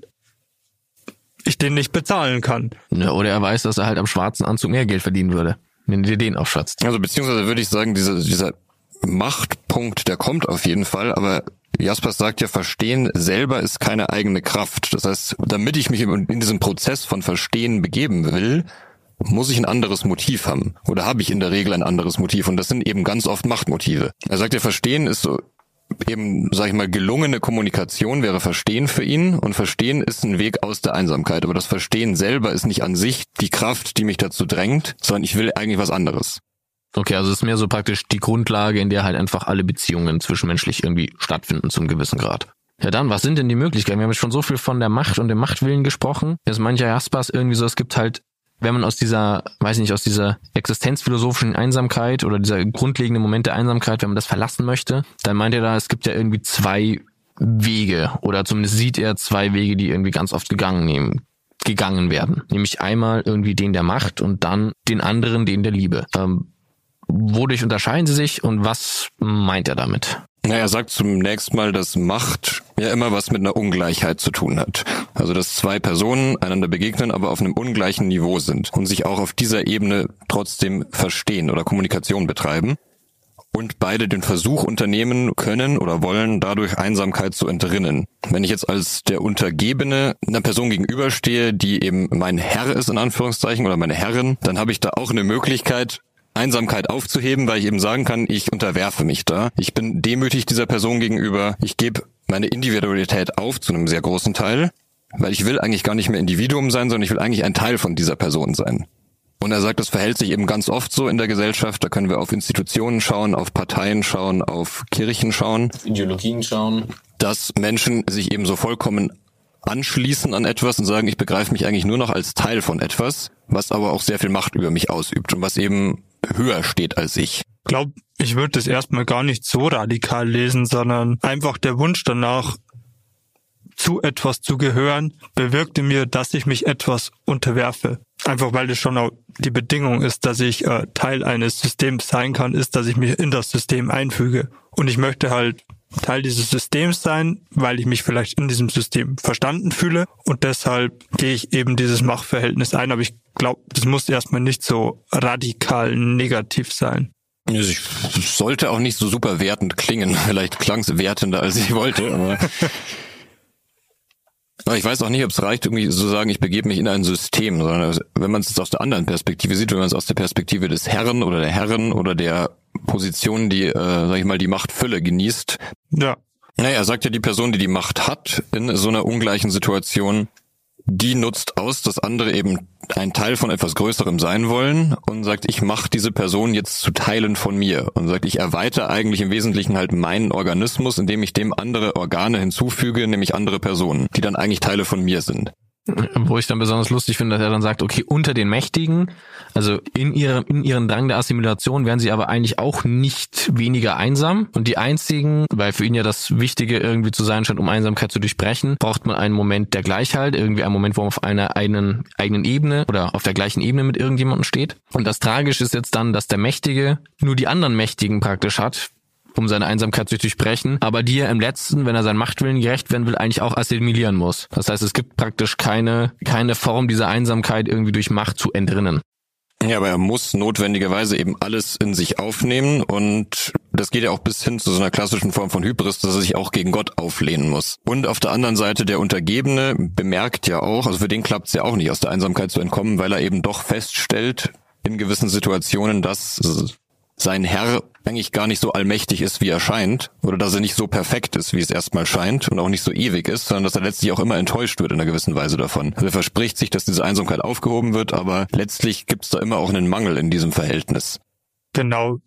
ich den nicht bezahlen kann. Ja, oder er weiß, dass er halt am schwarzen Anzug mehr Geld verdienen würde, wenn du dir den aufschatzt. Also beziehungsweise würde ich sagen, dieser, dieser Machtpunkt, der kommt auf jeden Fall, aber Jaspers sagt ja, Verstehen selber ist keine eigene Kraft. Das heißt, damit ich mich in diesem Prozess von Verstehen begeben will, muss ich ein anderes Motiv haben. Oder habe ich in der Regel ein anderes Motiv. Und das sind eben ganz oft Machtmotive. Er sagt ja, Verstehen ist so eben, sag ich mal, gelungene Kommunikation wäre Verstehen für ihn. Und Verstehen ist ein Weg aus der Einsamkeit. Aber das Verstehen selber ist nicht an sich die Kraft, die mich dazu drängt, sondern ich will eigentlich was anderes. Okay, also es ist mehr so praktisch die Grundlage, in der halt einfach alle Beziehungen zwischenmenschlich irgendwie stattfinden zu einem gewissen Grad. Ja dann, was sind denn die Möglichkeiten? Wir haben jetzt schon so viel von der Macht und dem Machtwillen gesprochen. Jetzt meint ja Jaspers irgendwie so, es gibt halt, wenn man aus dieser, weiß ich nicht, aus dieser existenzphilosophischen Einsamkeit oder dieser grundlegenden Moment der Einsamkeit, wenn man das verlassen möchte, dann meint er da, es gibt ja irgendwie zwei Wege oder zumindest sieht er zwei Wege, die irgendwie ganz oft gegangen nehmen. gegangen werden. Nämlich einmal irgendwie den der Macht und dann den anderen, den der Liebe. Ähm, wodurch unterscheiden sie sich und was meint er damit? Ja, er sagt zunächst mal, dass Macht ja immer was mit einer Ungleichheit zu tun hat. Also dass zwei Personen einander begegnen, aber auf einem ungleichen Niveau sind und sich auch auf dieser Ebene trotzdem verstehen oder Kommunikation betreiben. Und beide den Versuch unternehmen können oder wollen, dadurch Einsamkeit zu entrinnen. Wenn ich jetzt als der Untergebene einer Person gegenüberstehe, die eben mein Herr ist, in Anführungszeichen, oder meine Herrin, dann habe ich da auch eine Möglichkeit, Einsamkeit aufzuheben, weil ich eben sagen kann, ich unterwerfe mich da. Ich bin demütig dieser Person gegenüber. Ich gebe meine Individualität auf zu einem sehr großen Teil, weil ich will eigentlich gar nicht mehr Individuum sein, sondern ich will eigentlich ein Teil von dieser Person sein. Und er sagt, das verhält sich eben ganz oft so in der Gesellschaft. Da können wir auf Institutionen schauen, auf Parteien schauen, auf Kirchen schauen. Auf Ideologien schauen. Dass Menschen sich eben so vollkommen anschließen an etwas und sagen, ich begreife mich eigentlich nur noch als Teil von etwas, was aber auch sehr viel Macht über mich ausübt und was eben höher steht als ich. Ich glaube, ich würde das erstmal gar nicht so radikal lesen, sondern einfach der Wunsch danach, zu etwas zu gehören, bewirkte mir, dass ich mich etwas unterwerfe. Einfach weil das schon auch die Bedingung ist, dass ich äh, Teil eines Systems sein kann, ist, dass ich mich in das System einfüge. Und ich möchte halt Teil dieses Systems sein, weil ich mich vielleicht in diesem System verstanden fühle. Und deshalb gehe ich eben dieses Machtverhältnis ein. Aber ich glaube, das muss erstmal nicht so radikal negativ sein. Es sollte auch nicht so super wertend klingen. Vielleicht klang es wertender, als ich wollte. Aber, aber ich weiß auch nicht, ob es reicht, irgendwie zu sagen, ich begebe mich in ein System. Sondern wenn man es aus der anderen Perspektive sieht, wenn man es aus der Perspektive des Herren oder der Herren oder der Position, die, äh, sag ich mal, die Machtfülle genießt. Ja. Naja, er sagt ja, die Person, die die Macht hat in so einer ungleichen Situation, die nutzt aus, dass andere eben ein Teil von etwas Größerem sein wollen und sagt, ich mache diese Person jetzt zu Teilen von mir und sagt, ich erweitere eigentlich im Wesentlichen halt meinen Organismus, indem ich dem andere Organe hinzufüge, nämlich andere Personen, die dann eigentlich Teile von mir sind. Wo ich dann besonders lustig finde, dass er dann sagt, okay, unter den Mächtigen, also in ihrem in ihren Drang der Assimilation wären sie aber eigentlich auch nicht weniger einsam. Und die einzigen, weil für ihn ja das Wichtige irgendwie zu sein scheint, um Einsamkeit zu durchbrechen, braucht man einen Moment der Gleichheit, irgendwie einen Moment, wo man auf einer eigenen, eigenen Ebene oder auf der gleichen Ebene mit irgendjemandem steht. Und das Tragische ist jetzt dann, dass der Mächtige nur die anderen Mächtigen praktisch hat, um seine Einsamkeit zu durchbrechen, aber die er im Letzten, wenn er seinen Machtwillen gerecht werden will, eigentlich auch assimilieren muss. Das heißt, es gibt praktisch keine keine Form dieser Einsamkeit irgendwie durch Macht zu entrinnen. Ja, aber er muss notwendigerweise eben alles in sich aufnehmen und das geht ja auch bis hin zu so einer klassischen Form von Hybris, dass er sich auch gegen Gott auflehnen muss. Und auf der anderen Seite der Untergebene bemerkt ja auch, also für den klappt es ja auch nicht, aus der Einsamkeit zu entkommen, weil er eben doch feststellt in gewissen Situationen, dass sein Herr eigentlich gar nicht so allmächtig ist, wie er scheint, oder dass er nicht so perfekt ist, wie es erstmal scheint und auch nicht so ewig ist, sondern dass er letztlich auch immer enttäuscht wird in einer gewissen Weise davon. Also er verspricht sich, dass diese Einsamkeit aufgehoben wird, aber letztlich gibt es da immer auch einen Mangel in diesem Verhältnis. Genau.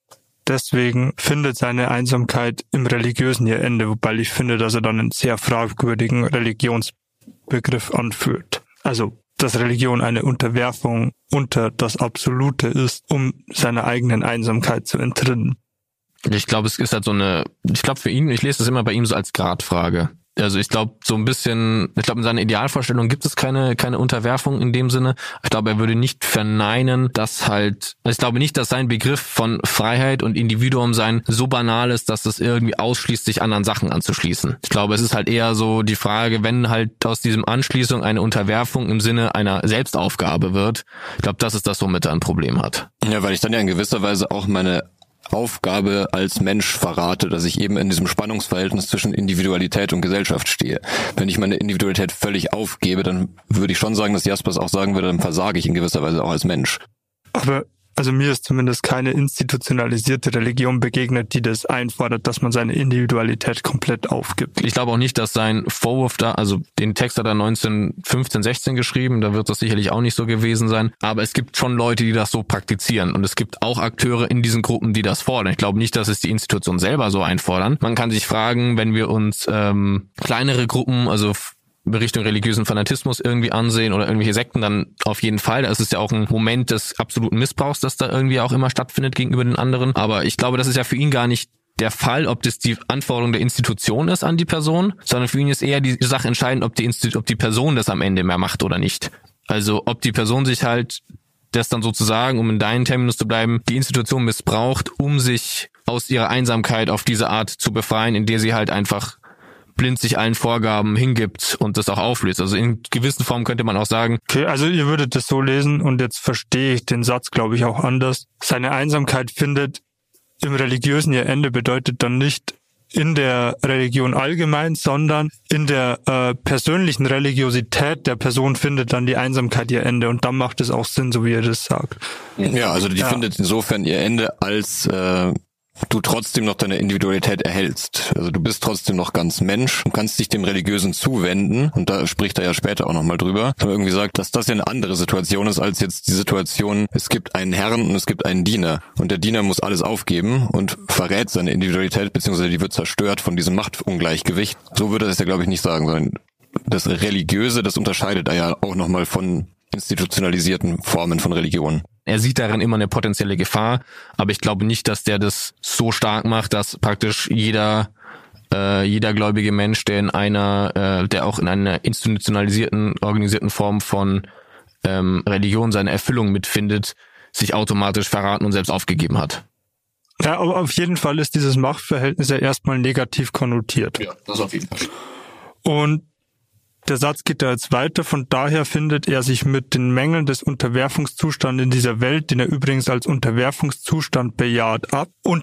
Deswegen findet seine Einsamkeit im Religiösen ihr Ende, wobei ich finde, dass er dann einen sehr fragwürdigen Religionsbegriff anführt. Also dass Religion eine Unterwerfung unter das Absolute ist, um seiner eigenen Einsamkeit zu entrinnen. Ich glaube, es ist halt so eine, ich glaube für ihn, ich lese das immer bei ihm so als Gradfrage. Also ich glaube so ein bisschen, ich glaube in seiner Idealvorstellung gibt es keine keine Unterwerfung in dem Sinne. Ich glaube, er würde nicht verneinen, dass halt, ich glaube nicht, dass sein Begriff von Freiheit und Individuum sein so banal ist, dass es irgendwie ausschließt, sich anderen Sachen anzuschließen. Ich glaube, es ist halt eher so die Frage, wenn halt aus diesem Anschließung eine Unterwerfung im Sinne einer Selbstaufgabe wird. Ich glaube, das ist das, womit er ein Problem hat. Ja, weil ich dann ja in gewisser Weise auch meine Aufgabe als Mensch verrate, dass ich eben in diesem Spannungsverhältnis zwischen Individualität und Gesellschaft stehe. Wenn ich meine Individualität völlig aufgebe, dann würde ich schon sagen, dass Jaspers auch sagen würde, dann versage ich in gewisser Weise auch als Mensch. Aber also mir ist zumindest keine institutionalisierte Religion begegnet, die das einfordert, dass man seine Individualität komplett aufgibt. Ich glaube auch nicht, dass sein Vorwurf da, also den Text hat er neunzehnhundertfünfzehn, sechzehn geschrieben, da wird das sicherlich auch nicht so gewesen sein, aber es gibt schon Leute, die das so praktizieren und es gibt auch Akteure in diesen Gruppen, die das fordern. Ich glaube nicht, dass es die Institutionen selber so einfordern. Man kann sich fragen, wenn wir uns ähm, kleinere Gruppen, also Richtung religiösen Fanatismus irgendwie ansehen oder irgendwelche Sekten, dann auf jeden Fall. Da ist es ja auch ein Moment des absoluten Missbrauchs, das da irgendwie auch immer stattfindet gegenüber den anderen. Aber ich glaube, das ist ja für ihn gar nicht der Fall, ob das die Anforderung der Institution ist an die Person, sondern für ihn ist eher die Sache entscheidend, ob die Institu- ob die Person das am Ende mehr macht oder nicht. Also ob die Person sich halt das dann sozusagen, um in deinen Terminus zu bleiben, die Institution missbraucht, um sich aus ihrer Einsamkeit auf diese Art zu befreien, in der sie halt einfach blind sich allen Vorgaben hingibt und das auch auflöst. Also in gewissen Formen könnte man auch sagen. Okay, also ihr würdet das so lesen und jetzt verstehe ich den Satz, glaube ich, auch anders. Seine Einsamkeit findet im Religiösen ihr Ende bedeutet dann nicht in der Religion allgemein, sondern in der äh, persönlichen Religiosität der Person findet dann die Einsamkeit ihr Ende und dann macht es auch Sinn, so wie ihr das sagt. Ja, also die ja. findet insofern ihr Ende, als äh, du trotzdem noch deine Individualität erhältst. Also du bist trotzdem noch ganz Mensch und kannst dich dem Religiösen zuwenden. Und da spricht er ja später auch nochmal drüber. Aber irgendwie sagt, dass das ja eine andere Situation ist, als jetzt die Situation, es gibt einen Herrn und es gibt einen Diener. Und der Diener muss alles aufgeben und verrät seine Individualität, beziehungsweise die wird zerstört von diesem Machtungleichgewicht. So würde er es ja, glaube ich, nicht sagen, sondern das Religiöse, das unterscheidet er ja auch nochmal von institutionalisierten Formen von Religion. Er sieht darin immer eine potenzielle Gefahr, aber ich glaube nicht, dass der das so stark macht, dass praktisch jeder äh, jeder gläubige Mensch, der in einer, äh, der auch in einer institutionalisierten, organisierten Form von ähm, Religion seine Erfüllung mitfindet, sich automatisch verraten und selbst aufgegeben hat. Ja, aber auf jeden Fall ist dieses Machtverhältnis ja erstmal negativ konnotiert. Ja, das auf jeden Fall. Und Der Satz geht da jetzt weiter, von daher findet er sich mit den Mängeln des Unterwerfungszustands in dieser Welt, den er übrigens als Unterwerfungszustand bejaht, ab. Und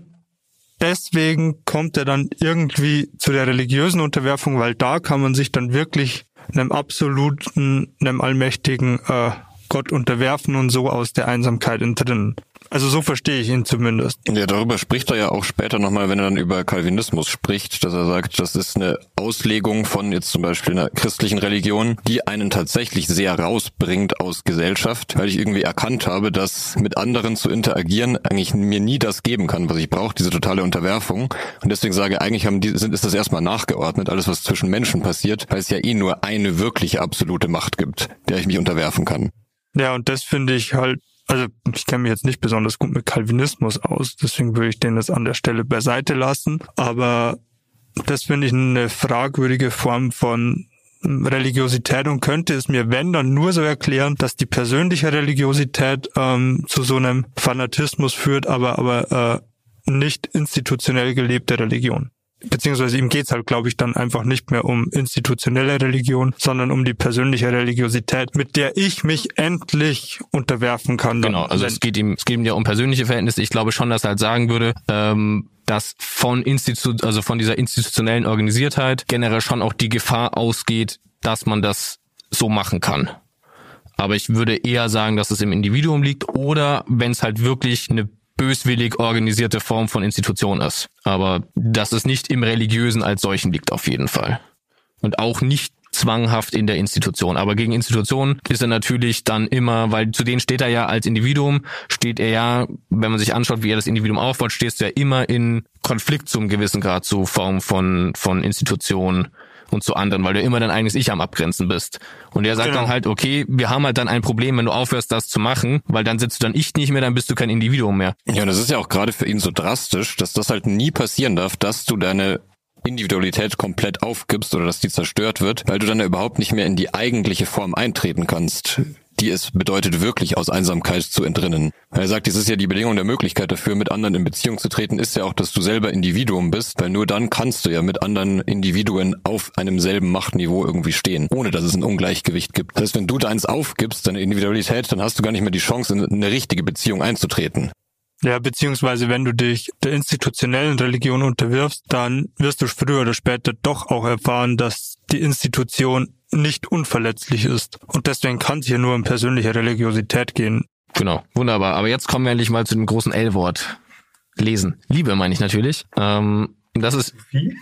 deswegen kommt er dann irgendwie zu der religiösen Unterwerfung, weil da kann man sich dann wirklich einem absoluten, einem allmächtigen äh, Gott unterwerfen und so aus der Einsamkeit entrinnen. Also so verstehe ich ihn zumindest. Ja, darüber spricht er ja auch später nochmal, wenn er dann über Calvinismus spricht, dass er sagt, das ist eine Auslegung von jetzt zum Beispiel einer christlichen Religion, die einen tatsächlich sehr rausbringt aus Gesellschaft, weil ich irgendwie erkannt habe, dass mit anderen zu interagieren eigentlich mir nie das geben kann, was ich brauche, diese totale Unterwerfung. Und deswegen sage ich, eigentlich haben die, sind, ist das erstmal nachgeordnet, alles was zwischen Menschen passiert, weil es ja eh nur eine wirkliche absolute Macht gibt, der ich mich unterwerfen kann. Ja, und das finde ich halt, also ich kenne mich jetzt nicht besonders gut mit Calvinismus aus, deswegen würde ich den jetzt an der Stelle beiseite lassen, aber das finde ich eine fragwürdige Form von Religiosität und könnte es mir, wenn, dann nur so erklären, dass die persönliche Religiosität ähm, zu so einem Fanatismus führt, aber aber äh, nicht institutionell gelebte Religion. Beziehungsweise ihm geht's halt, glaube ich, dann einfach nicht mehr um institutionelle Religion, sondern um die persönliche Religiosität, mit der ich mich endlich unterwerfen kann. Genau, also es geht ihm, es geht ihm ja um persönliche Verhältnisse. Ich glaube schon, dass er halt sagen würde, ähm, dass von Institu- also von dieser institutionellen Organisiertheit generell schon auch die Gefahr ausgeht, dass man das so machen kann. Aber ich würde eher sagen, dass es im Individuum liegt oder wenn es halt wirklich eine böswillig organisierte Form von Institution ist. Aber dass es nicht im Religiösen als solchen liegt auf jeden Fall. Und auch nicht zwanghaft in der Institution. Aber gegen Institutionen ist er natürlich dann immer, weil zu denen steht er ja als Individuum, steht er ja, wenn man sich anschaut, wie er das Individuum aufbaut, stehst du ja immer in Konflikt zum gewissen Grad zu Form von, von Institutionen und zu anderen, weil du immer dein eigenes Ich am Abgrenzen bist. Und er sagt genau. Dann halt, okay, wir haben halt dann ein Problem, wenn du aufhörst, das zu machen, weil dann sitzt du dann ich nicht mehr, dann bist du kein Individuum mehr. Ja, und das ist ja auch gerade für ihn so drastisch, dass das halt nie passieren darf, dass du deine Individualität komplett aufgibst oder dass die zerstört wird, weil du dann ja überhaupt nicht mehr in die eigentliche Form eintreten kannst, die es bedeutet, wirklich aus Einsamkeit zu entrinnen. Er sagt, es ist ja die Bedingung der Möglichkeit dafür, mit anderen in Beziehung zu treten, ist ja auch, dass du selber Individuum bist, weil nur dann kannst du ja mit anderen Individuen auf einem selben Machtniveau irgendwie stehen, ohne dass es ein Ungleichgewicht gibt. Das heißt, wenn du deins aufgibst, deine Individualität, dann hast du gar nicht mehr die Chance, in eine richtige Beziehung einzutreten. Ja, beziehungsweise wenn du dich der institutionellen Religion unterwirfst, dann wirst du früher oder später doch auch erfahren, dass die Institution nicht unverletzlich ist. Und deswegen kann es hier nur um persönliche Religiosität gehen. Genau, wunderbar. Aber jetzt kommen wir endlich mal zu dem großen L-Wort. Lesen. Liebe meine ich natürlich. Ähm, das ist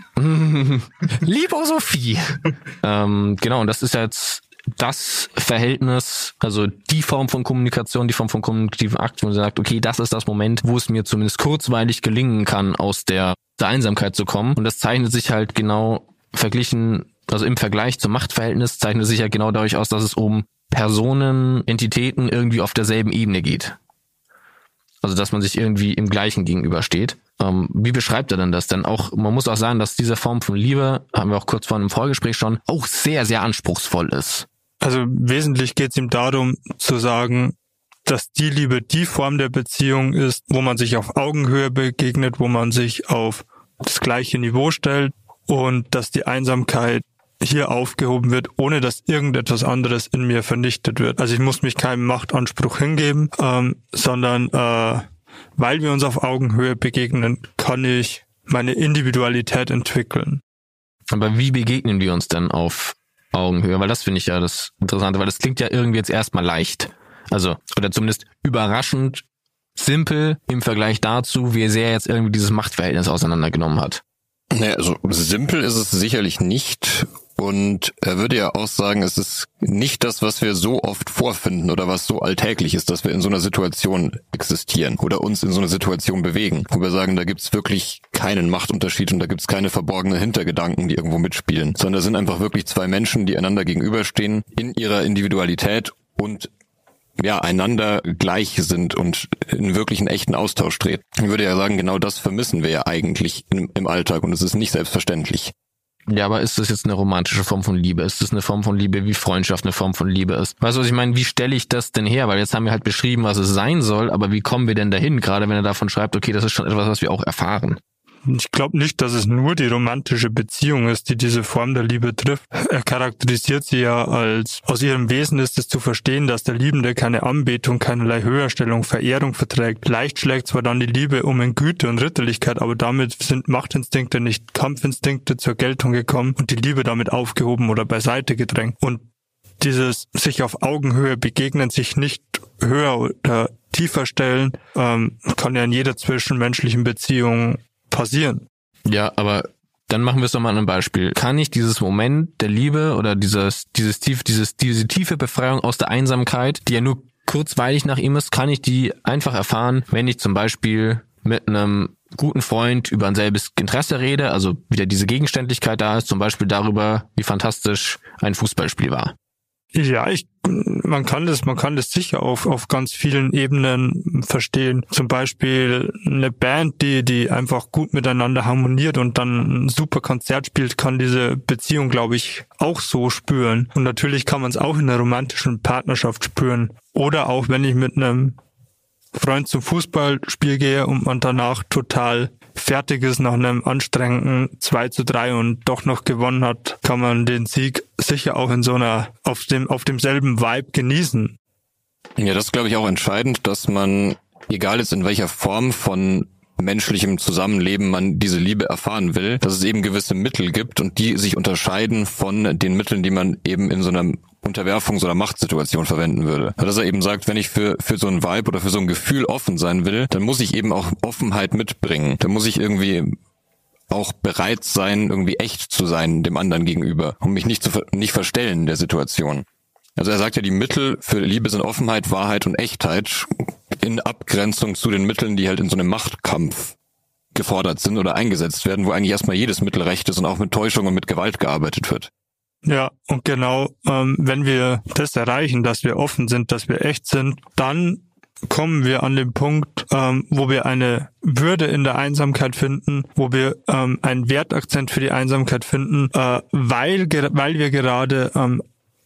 Liebosophie. ähm, genau, und das ist jetzt das Verhältnis, also die Form von Kommunikation, die Form von kommunikativen Akt, wo man sagt, okay, das ist das Moment, wo es mir zumindest kurzweilig gelingen kann, aus der, der Einsamkeit zu kommen. Und das zeichnet sich halt genau verglichen, also im Vergleich zum Machtverhältnis zeichnet sich ja genau dadurch aus, dass es um Personen, Entitäten irgendwie auf derselben Ebene geht. Also dass man sich irgendwie im Gleichen gegenübersteht. Ähm, wie beschreibt er denn das? Denn auch, man muss auch sagen, dass diese Form von Liebe, haben wir auch kurz vor einem Vorgespräch schon, auch sehr, sehr anspruchsvoll ist. Also wesentlich geht es ihm darum zu sagen, dass die Liebe die Form der Beziehung ist, wo man sich auf Augenhöhe begegnet, wo man sich auf das gleiche Niveau stellt und dass die Einsamkeit hier aufgehoben wird, ohne dass irgendetwas anderes in mir vernichtet wird. Also ich muss mich keinem Machtanspruch hingeben, ähm, sondern äh, weil wir uns auf Augenhöhe begegnen, kann ich meine Individualität entwickeln. Aber wie begegnen wir uns denn auf Augenhöhe? Weil das finde ich ja das Interessante, weil das klingt ja irgendwie jetzt erstmal leicht. Also, oder zumindest überraschend simpel im Vergleich dazu, wie sehr jetzt irgendwie dieses Machtverhältnis auseinandergenommen hat. Naja, also simpel ist es sicherlich nicht. Und er würde ja auch sagen, es ist nicht das, was wir so oft vorfinden oder was so alltäglich ist, dass wir in so einer Situation existieren oder uns in so einer Situation bewegen. Wo wir sagen, da gibt's wirklich keinen Machtunterschied und da gibt's keine verborgenen Hintergedanken, die irgendwo mitspielen. Sondern da sind einfach wirklich zwei Menschen, die einander gegenüberstehen in ihrer Individualität und ja, einander gleich sind und in wirklichen echten Austausch treten. Ich würde ja sagen, genau das vermissen wir ja eigentlich im, im Alltag und es ist nicht selbstverständlich. Ja, aber ist das jetzt eine romantische Form von Liebe? Ist das eine Form von Liebe, wie Freundschaft eine Form von Liebe ist? Weißt du, was ich meine? Wie stelle ich das denn her? Weil jetzt haben wir halt beschrieben, was es sein soll, aber wie kommen wir denn dahin? Gerade wenn er davon schreibt, okay, das ist schon etwas, was wir auch erfahren. Ich glaube nicht, dass es nur die romantische Beziehung ist, die diese Form der Liebe trifft. Er charakterisiert sie ja als, aus ihrem Wesen ist es zu verstehen, dass der Liebende keine Anbetung, keinerlei Höherstellung, Verehrung verträgt. Leicht schlägt zwar dann die Liebe um in Güte und Ritterlichkeit, aber damit sind Machtinstinkte, nicht Kampfinstinkte zur Geltung gekommen und die Liebe damit aufgehoben oder beiseite gedrängt. Und dieses sich auf Augenhöhe begegnen, sich nicht höher oder tiefer stellen, ähm, kann ja in jeder zwischenmenschlichen Beziehung passieren. Ja, aber dann machen wir es doch mal an einem Beispiel. Kann ich dieses Moment der Liebe oder dieses, dieses tief, dieses, diese tiefe Befreiung aus der Einsamkeit, die ja nur kurzweilig nach ihm ist, kann ich die einfach erfahren, wenn ich zum Beispiel mit einem guten Freund über ein selbes Interesse rede, also wieder diese Gegenständlichkeit da ist, zum Beispiel darüber, wie fantastisch ein Fußballspiel war. Ja, ich, man kann das, man kann das sicher auf, auf ganz vielen Ebenen verstehen. Zum Beispiel eine Band, die, die einfach gut miteinander harmoniert und dann ein super Konzert spielt, kann diese Beziehung, glaube ich, auch so spüren. Und natürlich kann man es auch in einer romantischen Partnerschaft spüren. Oder auch, wenn ich mit einem Freund zum Fußballspiel gehe und man danach total fertig ist nach einem anstrengenden zwei zu drei und doch noch gewonnen hat, kann man den Sieg sicher auch in so einer, auf dem, auf demselben Vibe genießen. Ja, das ist, glaube ich, auch entscheidend, dass man, egal jetzt in welcher Form von menschlichem Zusammenleben man diese Liebe erfahren will, dass es eben gewisse Mittel gibt und die sich unterscheiden von den Mitteln, die man eben in so einer Unterwerfungs- oder Machtsituation verwenden würde. Dass er eben sagt, wenn ich für für so ein Vibe oder für so ein Gefühl offen sein will, dann muss ich eben auch Offenheit mitbringen. Dann muss ich irgendwie auch bereit sein, irgendwie echt zu sein dem anderen gegenüber und mich nicht zu nicht verstellen der Situation. Also er sagt ja, die Mittel für Liebe sind Offenheit, Wahrheit und Echtheit in Abgrenzung zu den Mitteln, die halt in so einem Machtkampf gefordert sind oder eingesetzt werden, wo eigentlich erstmal jedes Mittel recht ist und auch mit Täuschung und mit Gewalt gearbeitet wird. Ja, und genau, ähm, wenn wir das erreichen, dass wir offen sind, dass wir echt sind, dann kommen wir an den Punkt, ähm, wo wir eine Würde in der Einsamkeit finden, wo wir ähm, einen Wertakzent für die Einsamkeit finden, äh, weil, weil wir gerade ähm,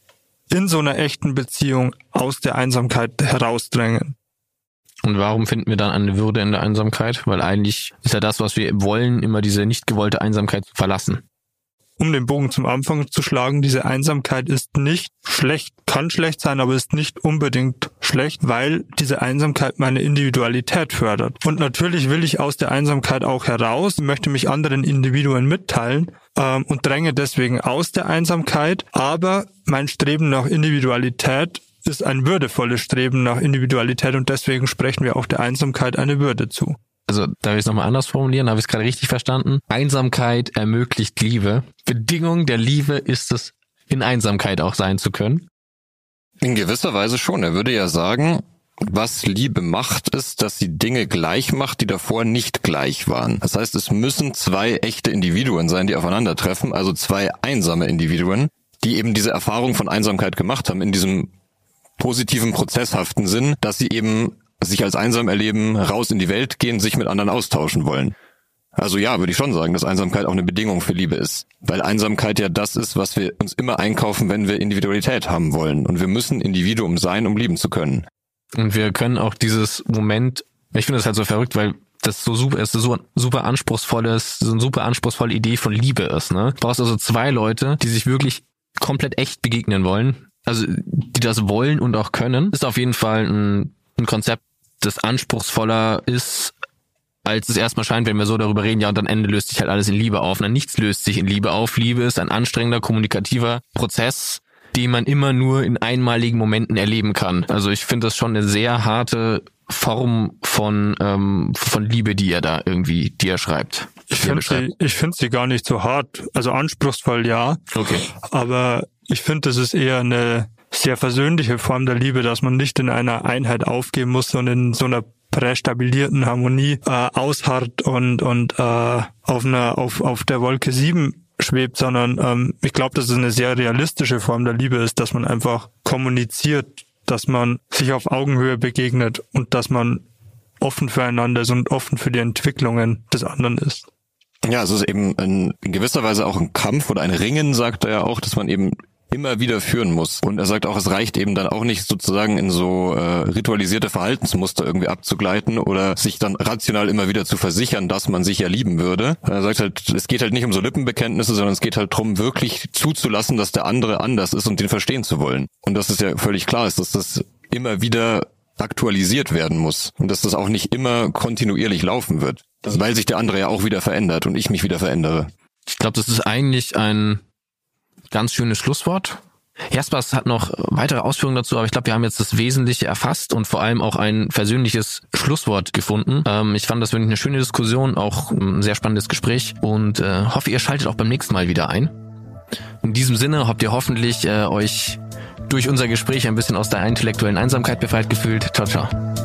in so einer echten Beziehung aus der Einsamkeit herausdrängen. Und warum finden wir dann eine Würde in der Einsamkeit? Weil eigentlich ist ja das, was wir wollen, immer diese nicht gewollte Einsamkeit zu verlassen. Um den Bogen zum Anfang zu schlagen, diese Einsamkeit ist nicht schlecht, kann schlecht sein, aber ist nicht unbedingt schlecht, weil diese Einsamkeit meine Individualität fördert. Und natürlich will ich aus der Einsamkeit auch heraus, möchte mich anderen Individuen mitteilen ähm, und dränge deswegen aus der Einsamkeit, aber mein Streben nach Individualität ist ein würdevolles Streben nach Individualität und deswegen sprechen wir auch der Einsamkeit eine Würde zu. Also, darf ich es nochmal anders formulieren? Habe ich es gerade richtig verstanden? Einsamkeit ermöglicht Liebe. Bedingung der Liebe ist es, in Einsamkeit auch sein zu können? In gewisser Weise schon. Er würde ja sagen, was Liebe macht, ist, dass sie Dinge gleich macht, die davor nicht gleich waren. Das heißt, es müssen zwei echte Individuen sein, die aufeinandertreffen, also zwei einsame Individuen, die eben diese Erfahrung von Einsamkeit gemacht haben, in diesem positiven, prozesshaften Sinn, dass sie eben sich als einsam erleben, raus in die Welt gehen, sich mit anderen austauschen wollen. Also ja, würde ich schon sagen, dass Einsamkeit auch eine Bedingung für Liebe ist. Weil Einsamkeit ja das ist, was wir uns immer einkaufen, wenn wir Individualität haben wollen. Und wir müssen Individuum sein, um lieben zu können. Und wir können auch dieses Moment, ich finde das halt so verrückt, weil das so super ist, so super anspruchsvolles, so eine super anspruchsvolle Idee von Liebe ist, ne? Du brauchst also zwei Leute, die sich wirklich komplett echt begegnen wollen. Also, die das wollen und auch können. Ist auf jeden Fall ein ein Konzept, das anspruchsvoller ist, als es erstmal scheint, wenn wir so darüber reden, ja, und am Ende löst sich halt alles in Liebe auf. Na, nichts löst sich in Liebe auf. Liebe ist ein anstrengender, kommunikativer Prozess, den man immer nur in einmaligen Momenten erleben kann. Also ich finde das schon eine sehr harte Form von ähm, von Liebe, die er da irgendwie, die er schreibt. Ich finde sie, ich finde sie gar nicht so hart. Also anspruchsvoll, ja. Okay. Aber ich finde, das ist eher eine sehr versöhnliche Form der Liebe, dass man nicht in einer Einheit aufgeben muss, sondern in so einer prästabilierten Harmonie äh, ausharrt und und äh, auf einer auf auf der Wolke sieben schwebt, sondern ähm, ich glaube, dass es eine sehr realistische Form der Liebe ist, dass man einfach kommuniziert, dass man sich auf Augenhöhe begegnet und dass man offen füreinander ist und offen für die Entwicklungen des anderen ist. Ja, es ist eben ein, in gewisser Weise auch ein Kampf oder ein Ringen, sagt er ja auch, dass man eben immer wieder führen muss. Und er sagt auch, es reicht eben dann auch nicht sozusagen in so äh, ritualisierte Verhaltensmuster irgendwie abzugleiten oder sich dann rational immer wieder zu versichern, dass man sich ja lieben würde. Er sagt halt, es geht halt nicht um so Lippenbekenntnisse, sondern es geht halt darum, wirklich zuzulassen, dass der andere anders ist und den verstehen zu wollen. Und dass es ja völlig klar ist, dass das immer wieder aktualisiert werden muss und dass das auch nicht immer kontinuierlich laufen wird, weil sich der andere ja auch wieder verändert und ich mich wieder verändere. Ich glaube, das ist eigentlich ein ganz schönes Schlusswort. Jaspers hat noch weitere Ausführungen dazu, aber ich glaube, wir haben jetzt das Wesentliche erfasst und vor allem auch ein versöhnliches Schlusswort gefunden. Ähm, ich fand das wirklich eine schöne Diskussion, auch ein sehr spannendes Gespräch und äh, hoffe, ihr schaltet auch beim nächsten Mal wieder ein. In diesem Sinne habt ihr hoffentlich äh, euch durch unser Gespräch ein bisschen aus der intellektuellen Einsamkeit befreit gefühlt. Ciao, ciao.